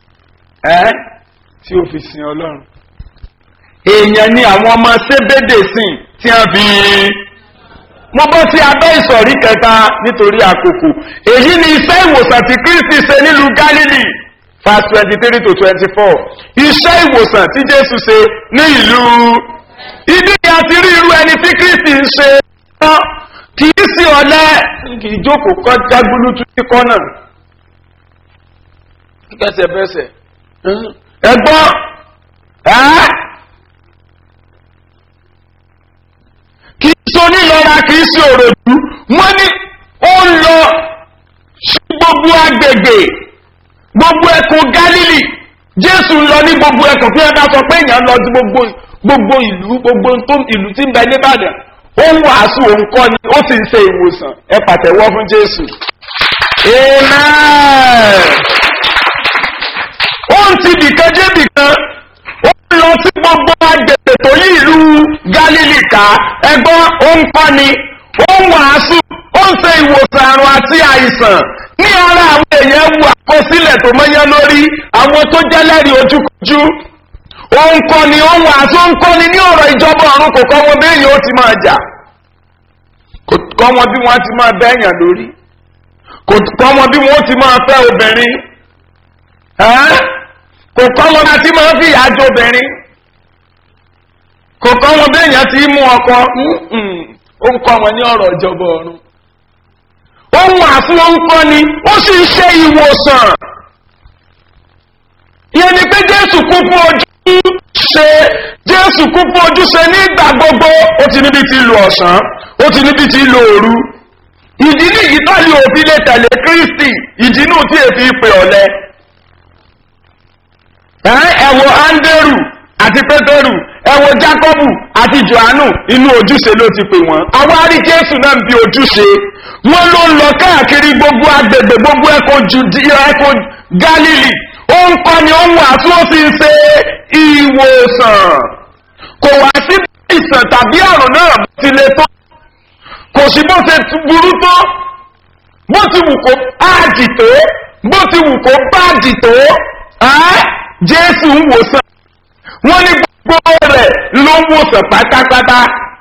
[SPEAKER 2] tí ó fi sìn ọlọ́run èèyàn ní àwọn ọmọ Sébédè sìn tí wọ́n fi mo bọ́ sí abẹ́ ìsọ̀rí kẹta nítorí àkókò èyí ni iṣẹ́ ìwòsàn tí Kristi ṣe nílùú Gálílì verse 23 to 24 iṣẹ́ ìwòsàn tí Jésù ṣe ní ìlú ibi ni a ti rí irú ẹni tí Kristi ń ṣe kì í sí ọ̀lẹ kì í jókòó kọjá gbúlútú sí kọ́nà bẹ́sẹ̀bẹ́sẹ̀ ẹ̀gbọ́n kì í so nílọ́ra kì í sí òròjú wọ́n ní ó ń lọ sí gbogbo agbègbè gbogbo ẹkùn Gálílì Jésù ń lọ ní gbogbo ẹkùn tí wọ́n bá sọ pé èèyàn lọ sí gbogbo ìlú gbogbo ìlú tí ń bẹ nìbàdàn ó ń wàásù òun kọ́ ni ó sì ń ṣe ìwòsàn ẹ pàtẹ́wọ́ fún Jésù amen ó ń ti bìkan dé bìkan ó ń lọ sí gbogbo agbègbè tó yí ìlú Gálílì ká ẹgbọ́n ó ń kọ́ ni ó ń wàásù ó ń ṣe ìwòsàn àrùn àti àìsàn ní ara àwọn èèyàn wu àkọsílẹ̀ tó mọ́yán lórí àwọn tó jẹ́lẹ́rìí ojúkojú ó ń kọ́ ni ó ń wàásù ó ń kọ́ ni ní ọ̀rọ̀ ìjọba ọ̀run kò kọ́ wọn béèyàn ó ti máa jà kò kọ́ wọn bí wọ́n ti máa bẹ́yàn lórí kò kọ́ wọn bí wọ́n ti máa fẹ́ obìnrin kò kọ́ wọn bí wọ́n ti máa fi ìyá jẹ obìnrin kò kọ́ wọn béèyàn ti mú ọkọ ó ń kọ́ wọn ní ọ̀rọ̀ ìjọba ọ̀run ó ń wàásù ó ń kọ́ ni ó sì ń ṣe ìwòsàn ìyẹn ni pé Jésù kú fún ojúṣe nígbà gbogbo ó ti níbi tí lu ọ̀sán ó ti níbi tí lu òru ìdí nìyí tó lè òfin lè tẹ̀lé Kristi ìdí nù tí èfi pè ọ̀lẹ ẹ wo Áńdérù àti Pétérù ẹ wo Jákọ́bù àti Jòhánù inú ojúṣe ló ti pè wọ́n àwárí Jésù náà ń bi ojúṣe wọ́n ló ń lọ káàkiri gbogbo agbègbè gbogbo ẹkọ Gálílì ó ń kọ́ ni ó ń wàásù ó sì ń ṣe ìwòsàn kò wá sí ìsàn tàbí àrùn náà bó ti le tó kò sí bó ṣe burú tó bó ti wù kó báàdì tó bó ti wù kó báàdì tó Jésù ń wòsàn wọ́n ní gbogbo rẹ̀ ló ń wòsàn pátápátá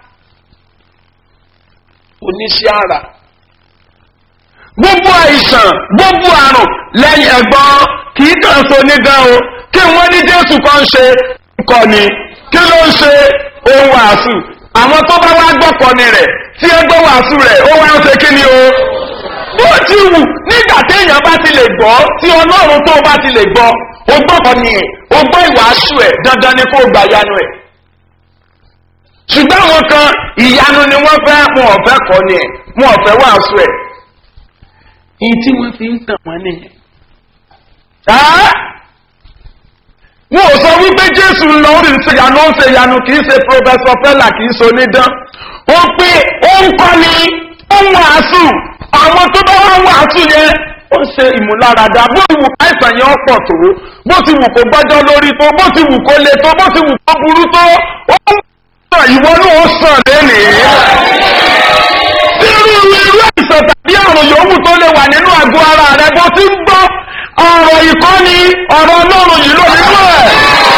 [SPEAKER 2] oníṣẹ́ ara gbogbo àìsàn gbogbo àrùn lẹ́yìn ẹ̀gbọ́n kìí kàn so nígan o kí wọ́n ní Jésù kan ṣe kọ́ni kí ló ń ṣe ohun wàásù àwọn tó bá wá gbọ́kọ̀ni rẹ̀ tí ẹ gbọ́ wàásù rẹ̀ ó wá ń ṣe kí ni o bó ti wù nígbà téèyàn bá ti lè gbọ́ tí Ọlọ́run tó bá ti lè gbọ́ o gbọ́kọ̀ni ẹ̀ o gbọ́ ìwàásù ẹ̀ dandan ni kó gbà yanu ẹ̀ ṣùgbọ́n àwọn kan ìyanu ni wọ́n fẹ́ wọn ò fẹ́ kọ́ni ẹ̀ wọn ò fẹ́ wàásù ẹ̀ èyí tí wọ́n fi ń tàn wọ́n nìyẹn. Wọ́n ò sọ wípé Jésù ń lọ orí ìṣèyanu ń ṣèyanu kìí ṣe Prọfẹsọ Fẹ́là kìí ṣe onídán. Ó pé ó ń kọ́ni ó ń wàásù àwọn tó bá wá wàásù yẹn ó ń ṣe ìmúláradá bó ti wù káìsàn yẹn ọ̀pọ̀ tó bó ti wù kó gbọ́jọ́ lórí tó bó ti wù kó le tó bó ti wù kó burú tó ó ń sọ ìwọ náà ó sàn lénìí. Irú àìsàn tàbí àrùn yòówù tó lè wà nínú àgọ́ ara rẹ bó ti ń gbọ́ ọ̀rọ̀ ìkọ́ni ọ̀rọ̀ Ọlọ́run yìí ló nínú ẹ̀.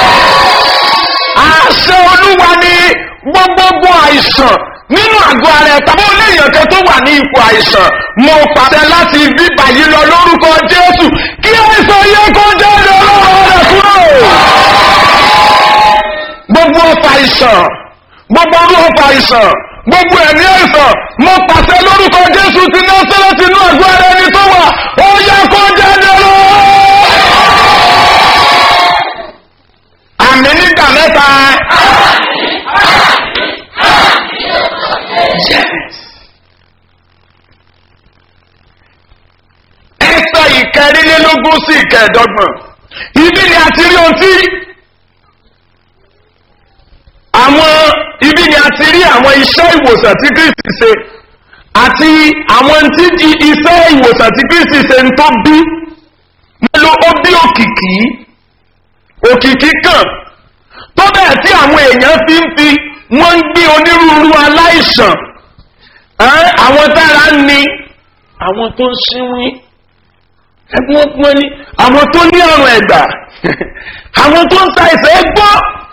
[SPEAKER 2] Àṣẹ Olúwa ni gbogbogbò àìsàn nínú àgọ́ ara ẹ̀ tàbí oléèyàn kan tó wà ní ipò àìsàn mo pàṣẹ láti bíbà yìí lọ lórúkọ Jésù kí àìsàn yẹ kó jáde ọlọ́run rẹ̀ kúrò. Gbogbo ọ̀fà àìsàn gbogbo ọdún ọ̀fà àìsàn gbogbo ẹ̀mí àìsàn mo pàṣẹ lórúkọ Jésù ti Násárẹ́tì inú àgọ́ ara ẹni tó wà ó yẹ kó jáde lọ. Àmì nígbà mẹ́ta. Ẹsẹ̀ ìkẹrìnlélógún sí ìkẹẹ̀dọ́gbọ̀n ibi ni a ti rí ohun tí ibi ni a ti rí àwọn iṣẹ́ ìwòsàn tí Kristi ṣe àti àwọn tí iṣẹ́ ìwòsàn tí Kristi ṣe ń tó bí mélòó ó bí òkìkí kan tó bẹ́ẹ̀ tí àwọn èèyàn fi wọ́n ń gbé onírúurú aláìsàn àwọn tára ń ni àwọn tó ń ṣínwín ẹgbọ́n pọ́n ní àwọn tó ní àrùn ẹ̀gbà àwọn tó ń ta ẹ̀sẹ̀ gbọ́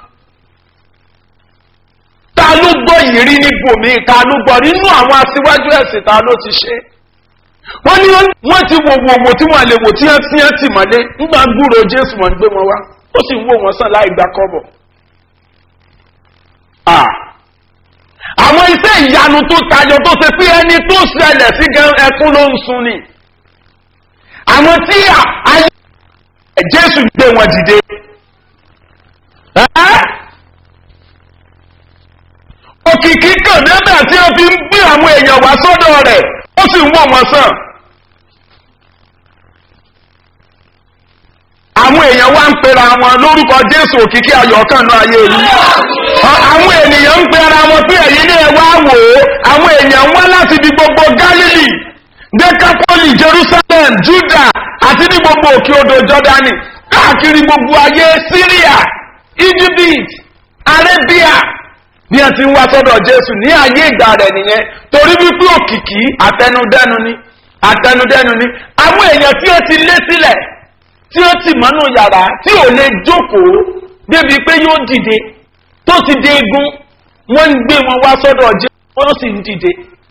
[SPEAKER 2] ta ló gbọ́ ìrírí níbòmí ta ló gbọ́ nínú àwọn aṣíwájú ẹ̀sìn ta ló ti ṣe wọ́n ní wọ́n ti wò tí wọ́n lè wò tí wọ́n ti mọ̀lé nígbà gbúrò Jésù wọ́n gbé wọn wá ó sì ń wò wọ́n sàn láì gbà kọ́bọ̀. Àwọn iṣẹ́ ìyanu tó tayọ tó ṣe pé ẹni tó ṣẹlẹ̀ sí ẹkún ló ń sun ni àwọn tí ayé Jésù gbé wọn dìde. Òkìkí kan nígbà tí ó fi ń gbé àwọn èèyàn wá sọ́dọ̀ rẹ̀ ó sì ń wò wọ́n sàn. Àwọn èèyàn wá ń pera wọn lórúkọ Jésù òkìkí ayọ̀ kan náà ayé yìí. Àwọn ènìyàn ń pera wọn pé ẹ̀yin ní ẹ wá wò ó. Àwọn èèyàn wá láti di gbogbo Gálílì, Dékápólì, Jerusalem, Júdà àti ní gbogbo òkè odò Jọ́dánì, káàkiri gbogbo ayé Síríà, Egypt, Arabia ni a ti ń wá sọ́dọ̀ Jésù ní ayé ìgbà rẹ̀ nìyẹn torí wípé òkìkí àtẹnudẹ́nu ni. Àwọn èèyàn tí ó ti lé sílẹ̀ tí ó ti mọ́nú yàrá tí ò lè jókòó débi pé yóò dìde tó ti dé egun wọ́n ń gbé wọn wá sọ́dọ̀ Jésù wọ́n sì ń dìde.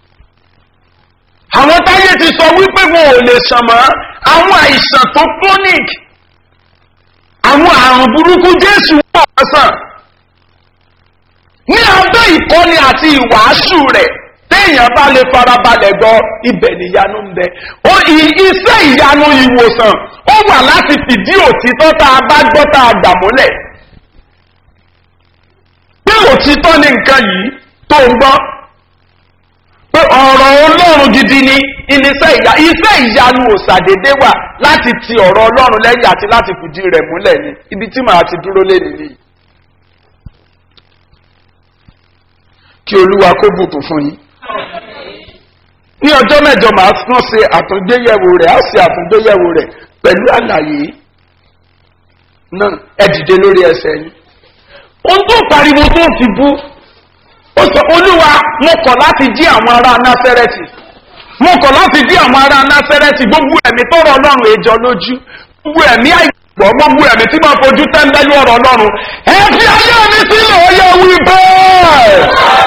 [SPEAKER 2] Àwọn táyé ti sọ wípé wọn ò lè sàn mọ́ àwọn àìsàn tó chronic àwọn àrùn burúkú Jésù wọ́n sàn ní abẹ́ ìkọ́ni àti ìwàásù rẹ̀ téèyàn bá lè farabalẹ̀ gbọ́ ibẹ̀ níyanu ń bẹ. Iṣẹ́ ìyanu ìwòsàn ó wà láti fìdí òtítọ́ tá a bá gbọ́ tá a gbà múlẹ̀. Pé òtítọ́ ni nǹkan yìí tó ń gbọ́. Pé ọ̀rọ̀ Ọlọ́run gidi ni iṣẹ́ ìyanu òṣàdédé wà láti ti ọ̀rọ̀ Ọlọ́run lẹ́yìn àti láti fìdí rẹ̀ múlẹ̀ ni ibi tí màá ti dúró lé nìyí. Kí Olúwa kó bùkún fún yín. Ní ọjọ́ mẹ́jọ màá tún ṣe àtúngbéyẹ̀wò rẹ̀ á ṣe àtúngbéyẹ̀wò rẹ̀ pẹ̀lú àlàyé náà ẹ dìde lórí ẹsẹ̀ yín. Ohun tó pariwo tó fi bú ó sọ Olúwa mo kọ̀ láti jí àwọn ará Násárẹ́tì mo kọ̀ láti jí àwọn ará Násárẹ́tì gbogbo ẹ̀mí tó rọ Ọlọ́run èjọ lójú gbogbo ẹ̀mí gbọ́ gbogbo ẹ̀mí tí máa fojú tẹ́ńbẹ́lú ọ̀rọ̀ ọlọ́run ẹ fi ayé mi sílẹ̀ ó yẹ wí bẹ́ẹ̀.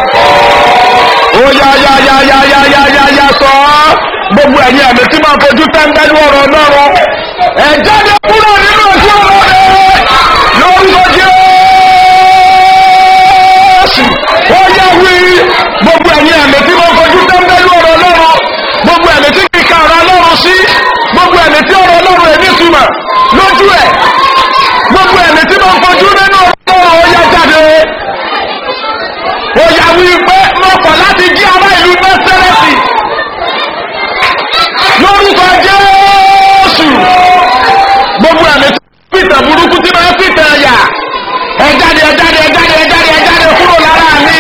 [SPEAKER 2] ó yá sọ gbogbo ẹ̀yin ẹ̀mí tí máa fojú tẹ́ńbẹ́lú ọ̀rọ̀ ọlọ́run ẹ jáde kúrò nínú ojú ọ̀rọ̀ rẹ̀ lórúkọ Jésù. ó yẹ wí gbogbo ẹ̀yin ẹ̀mí tí máa fojú tẹ́ńbẹ́lú ọ̀rọ̀ ọlọ́run gbogbo ẹ̀mí tí kìí ka ọ̀rọ̀ ọlọ́run sí gbogbo ẹ̀mí tí ọ̀rọ̀ ọlọ́run ẹ̀ ní ìtumọ̀ lójú ẹ̀ gbogbo ẹ̀mí tí máa fojú nínú ọ̀rọ̀ ó yá jáde. ó yà wí pé mọ̀pọ̀ láti jí ará ìlú Násárẹ́tì lórúkọ Jésù. gbogbo ẹ̀mí tí pìtẹ̀ burúkú tí máa pìtẹ̀ ẹ̀yà ẹ jáde kúrò lára mi.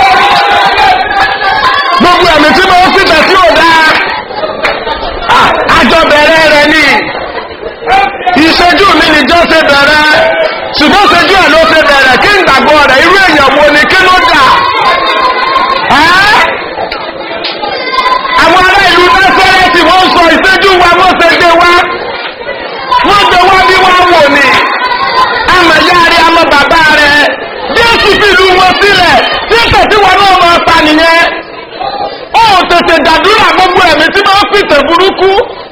[SPEAKER 2] gbogbo ẹ̀mí tí máa pìtẹ̀ tí ò dáa àjọ bẹ̀rẹ̀ rẹ̀ ni ìṣẹ́jú mi nìjọ́ ṣe bẹ̀rẹ̀ ṣùgbọ́n ṣẹ́jú ẹ̀ ló ṣe bẹ̀rẹ̀ kí n gbàgbọ́ rẹ̀ irú èèyàn wo ni kí ló dà. àwọn ará ìlú Násárẹ́tì wọ́n sọ ìṣẹ́jú wa wọ́n ṣe gbé wá bí wọ́n wò ní àmọ̀ ìyá rẹ̀ àmọ̀ bàbá rẹ̀ Jésù fi ìlú wọn sílẹ̀ tí tẹ̀sí wọn náà máa pa nìyẹn. ó tètè dàdúrà gbogbo ẹ̀mí tí wọ́n pìtẹ̀ burúkú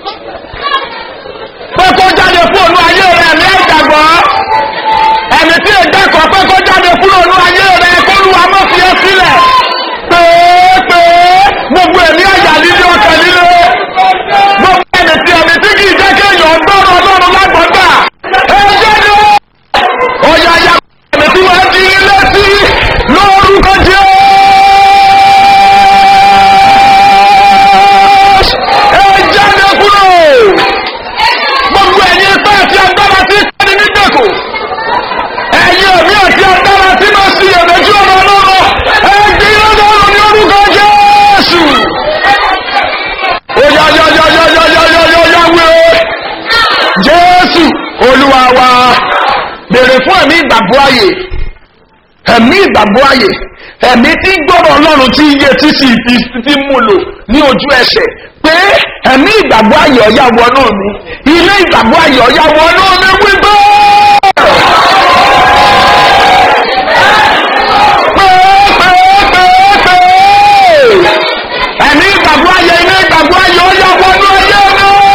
[SPEAKER 2] pé kó jáde fún ònú ayé rẹ̀ ẹ̀mí ẹ̀gbàgbọ́ ẹ̀mí tí ẹ̀gbẹ́kọ̀ pé kó jáde fún ònú ayé rẹ̀ kó lu amọ́ fi ẹ́ sílẹ̀ pé gbogbo ẹ̀mí ẹ̀yà líle ọkàn líle gbogbo ẹ̀mí tí kì í jẹ́ kéèyàn gbọ́rọ̀ ọlọ́run lágbọ́gbà ẹ̀jẹ̀ ni ó yá ẹ̀mí tí wọ́n di ilé sí lórúkọ Jésù. Olúwa wa bèrè fún ẹ̀mí ìgbàgbọ́ ayé ẹ̀mí tí gbọ́rọ̀ ọlọ́run tí iye tí sì fi mú lò ní ojú ẹsẹ̀ pé ẹ̀mí ìgbàgbọ́ ayé ọ̀yá wọnú mi ilé ìgbàgbọ́ ayé ọ̀yá wọnú mi wípé ẹ̀mí ìgbàgbọ́ ayé ilé ìgbàgbọ́ ayé ọ̀yá wọnú ayé mi.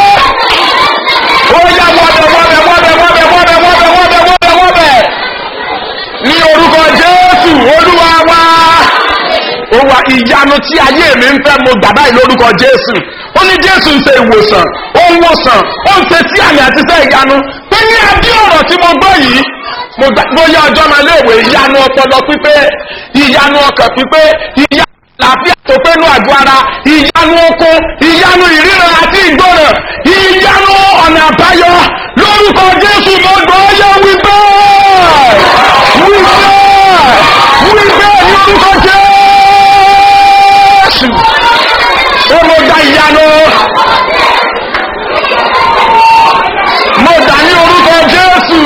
[SPEAKER 2] Ní orúkọ Jésù Olúwa wa ó wá ìyanu tí ayé mi ń fẹ́ mo gbà báyìí lórúkọ Jésù. Ó ní Jésù ń ṣe ìwòsàn ó ń wòsàn ó ń ṣe tí àmì àti iṣẹ́ ìyanu pé ní abí ọ̀rọ̀ tí mo gbọ́ yìí mo yá ọjọ́ máa léèwé ìyanu ọpọlọ pípé ìyanu ọkàn pípé ìyanu àlàáfíà tó pé nú àgọ́ ara ìyanu oko ìyanu ìríran àti ìgbọràn ìyanu ọ̀nà àbáyọ lórúkọ Jésù mo gbọ́ yẹ wípé ní orúkọ Jésù ó mo gba ìyanu mo dà ní orúkọ Jésù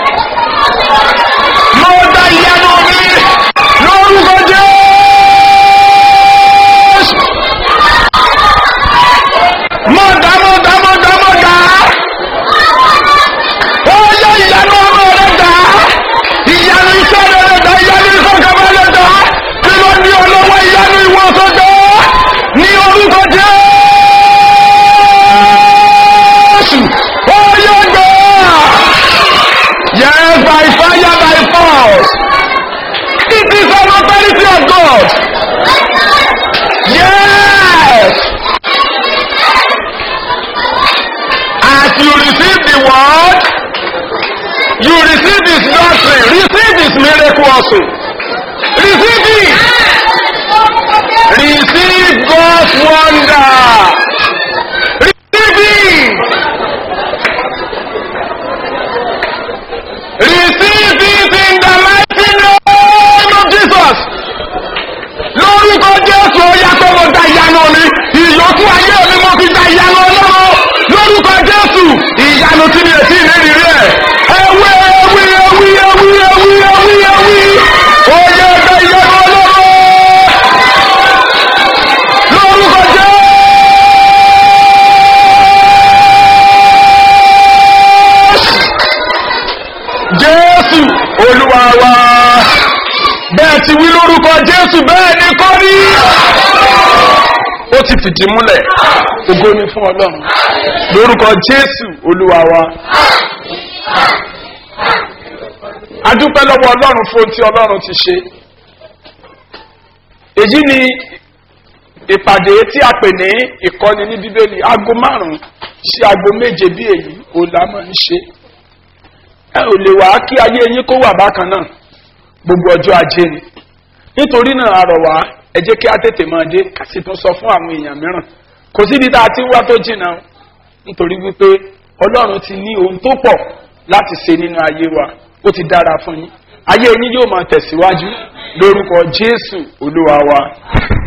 [SPEAKER 2] mo gba ìyanu mi lórúkọ Jésù. Mọ̀dá. Ó yẹ ìyanu ọmọ rẹ̀ dá. Ìyanu iṣẹ́ rẹ̀ dá. Ìyanu ìfọ̀kànbá rẹ̀ dá. Kí ló ní olówó ìyanu ìwòsàn dá? Ní orúkọ Jésù. Ó yẹ gbà. Yes, by fire, by force. It is an authority of God. Yes. As you receive the word, you receive his doctrine, receive his miracle also. Receive it. Receive God's wonder. Receive it. Receive it in the mighty name of Jesus. Lórúkọ Jésù ó yá pé mo gba ìyanu mi, ìyókù ayé mi mo fi gba ìyanu Ọlọ́run. Lórúkọ Jésù ìyanu tí mi ò tí ì lérí rẹ̀. Ewé. Jésù Olúwa wa. Bẹ́ẹ̀ ti wí lórúkọ Jésù bẹ́ẹ̀ ni kọ́ rí. Ó ti fìdí múlẹ̀. Ògo ni fún Ọlọ́run. Lórúkọ Jésù Olúwa wa. A dúpẹ́ lọ́wọ́ Ọlọ́run fún ohun tí Ọlọ́run ti ṣe. Èyí ni ìpàdé tí a pè ní ìkọ́ni ní Bíbélì aago 5 sí aago 7 bí èyí ò la máa ń ṣe. Ẹ ò lè wá kí ayé yín kó wà bákan náà gbogbo ọjọ́ ajé ni. Nítorí náà a rọ̀ wá ẹ jẹ́ kí a tètè máa dé ká sì tún sọ fún àwọn èèyàn mìíràn. Kò síbi tá a ti wá tó jìnnà nítorí wípé Ọlọ́run ti ní ohun tó pọ̀ láti ṣe nínú ayé wa. Ó ti dára fún yín. Ayé yín yóò máa tẹ̀síwájú lórúkọ Jésù Olúwa wa.